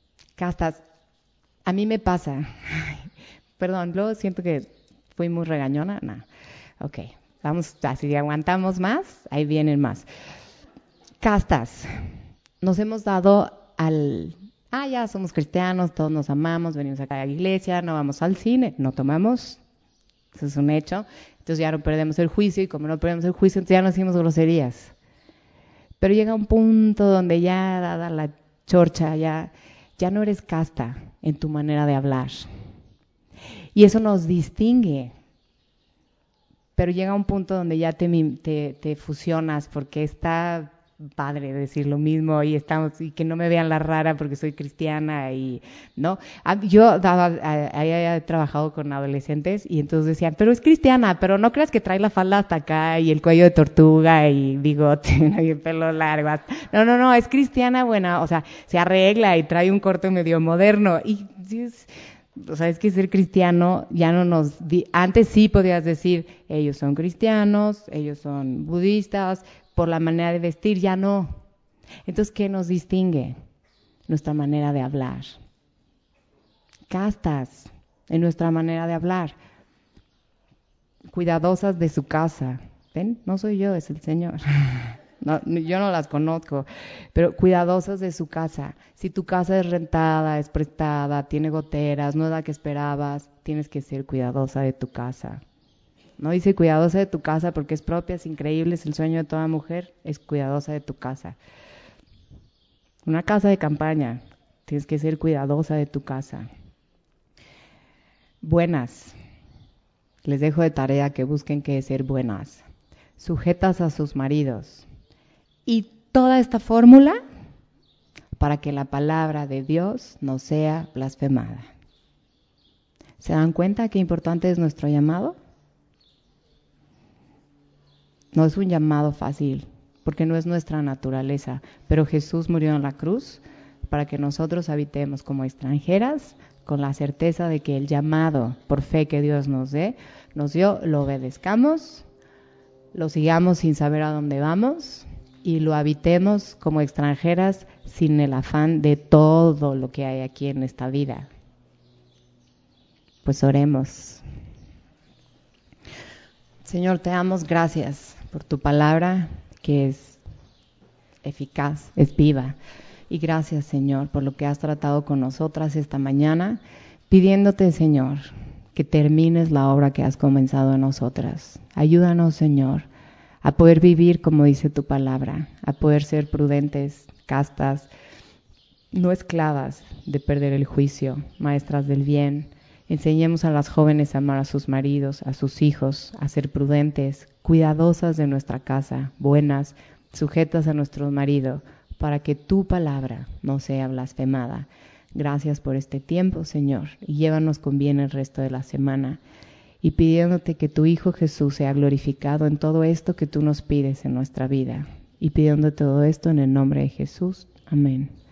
S1: A mí me pasa. Perdón, luego siento que fui muy regañona. No. Ok, vamos, así aguantamos más, ahí vienen más. Castas. Nos hemos dado ya somos cristianos, todos nos amamos, venimos acá a la iglesia, no vamos al cine, no tomamos, eso es un hecho. Entonces ya no perdemos el juicio, y como no perdemos el juicio, entonces ya no decimos groserías. Pero llega un punto donde ya, dada la chorcha, ya no eres casta en tu manera de hablar. Y eso nos distingue. Pero llega un punto donde ya te fusionas, porque está padre decir lo mismo y que no me vean la rara porque soy cristiana y no. Yo he trabajado con adolescentes y entonces decían, pero es cristiana, pero no creas que trae la falda hasta acá y el cuello de tortuga y bigote y el pelo largo. No, es cristiana buena, o sea, se arregla y trae un corte medio moderno y o sea, es que ser cristiano ya no nos... Antes sí podías decir, ellos son cristianos, ellos son budistas, por la manera de vestir, ya no. Entonces, ¿qué nos distingue? Nuestra manera de hablar. Castas en nuestra manera de hablar. Cuidadosas de su casa. ¿Ven? No soy yo, es el Señor. No, yo no las conozco, pero cuidadosas de su casa. Si tu casa es rentada, es prestada, tiene goteras, no es la que esperabas, tienes que ser cuidadosa de tu casa. No dice cuidadosa de tu casa porque es propia, es increíble, es el sueño de toda mujer, es cuidadosa de tu casa. Una casa de campaña, tienes que ser cuidadosa de tu casa. Buenas. Les dejo de tarea que busquen qué es ser buenas. Sujetas a sus maridos. Y toda esta fórmula para que la palabra de Dios no sea blasfemada. ¿Se dan cuenta qué importante es nuestro llamado? No es un llamado fácil, porque no es nuestra naturaleza, pero Jesús murió en la cruz para que nosotros habitemos como extranjeras con la certeza de que el llamado por fe que Dios nos dio, lo obedezcamos, lo sigamos sin saber a dónde vamos y lo habitemos como extranjeras sin el afán de todo lo que hay aquí en esta vida. Pues oremos. Señor, te damos gracias por tu palabra que es eficaz, es viva. Y gracias, Señor, por lo que has tratado con nosotras esta mañana, pidiéndote, Señor, que termines la obra que has comenzado en nosotras. Ayúdanos, Señor, a poder vivir como dice tu palabra, a poder ser prudentes, castas, no esclavas de perder el juicio, maestras del bien. Enseñemos a las jóvenes a amar a sus maridos, a sus hijos, a ser prudentes, cuidadosas de nuestra casa, buenas, sujetas a nuestro marido, para que tu palabra no sea blasfemada. Gracias por este tiempo, Señor, y llévanos con bien el resto de la semana. Y pidiéndote que tu Hijo Jesús sea glorificado en todo esto que tú nos pides en nuestra vida. Y pidiendo todo esto en el nombre de Jesús. Amén.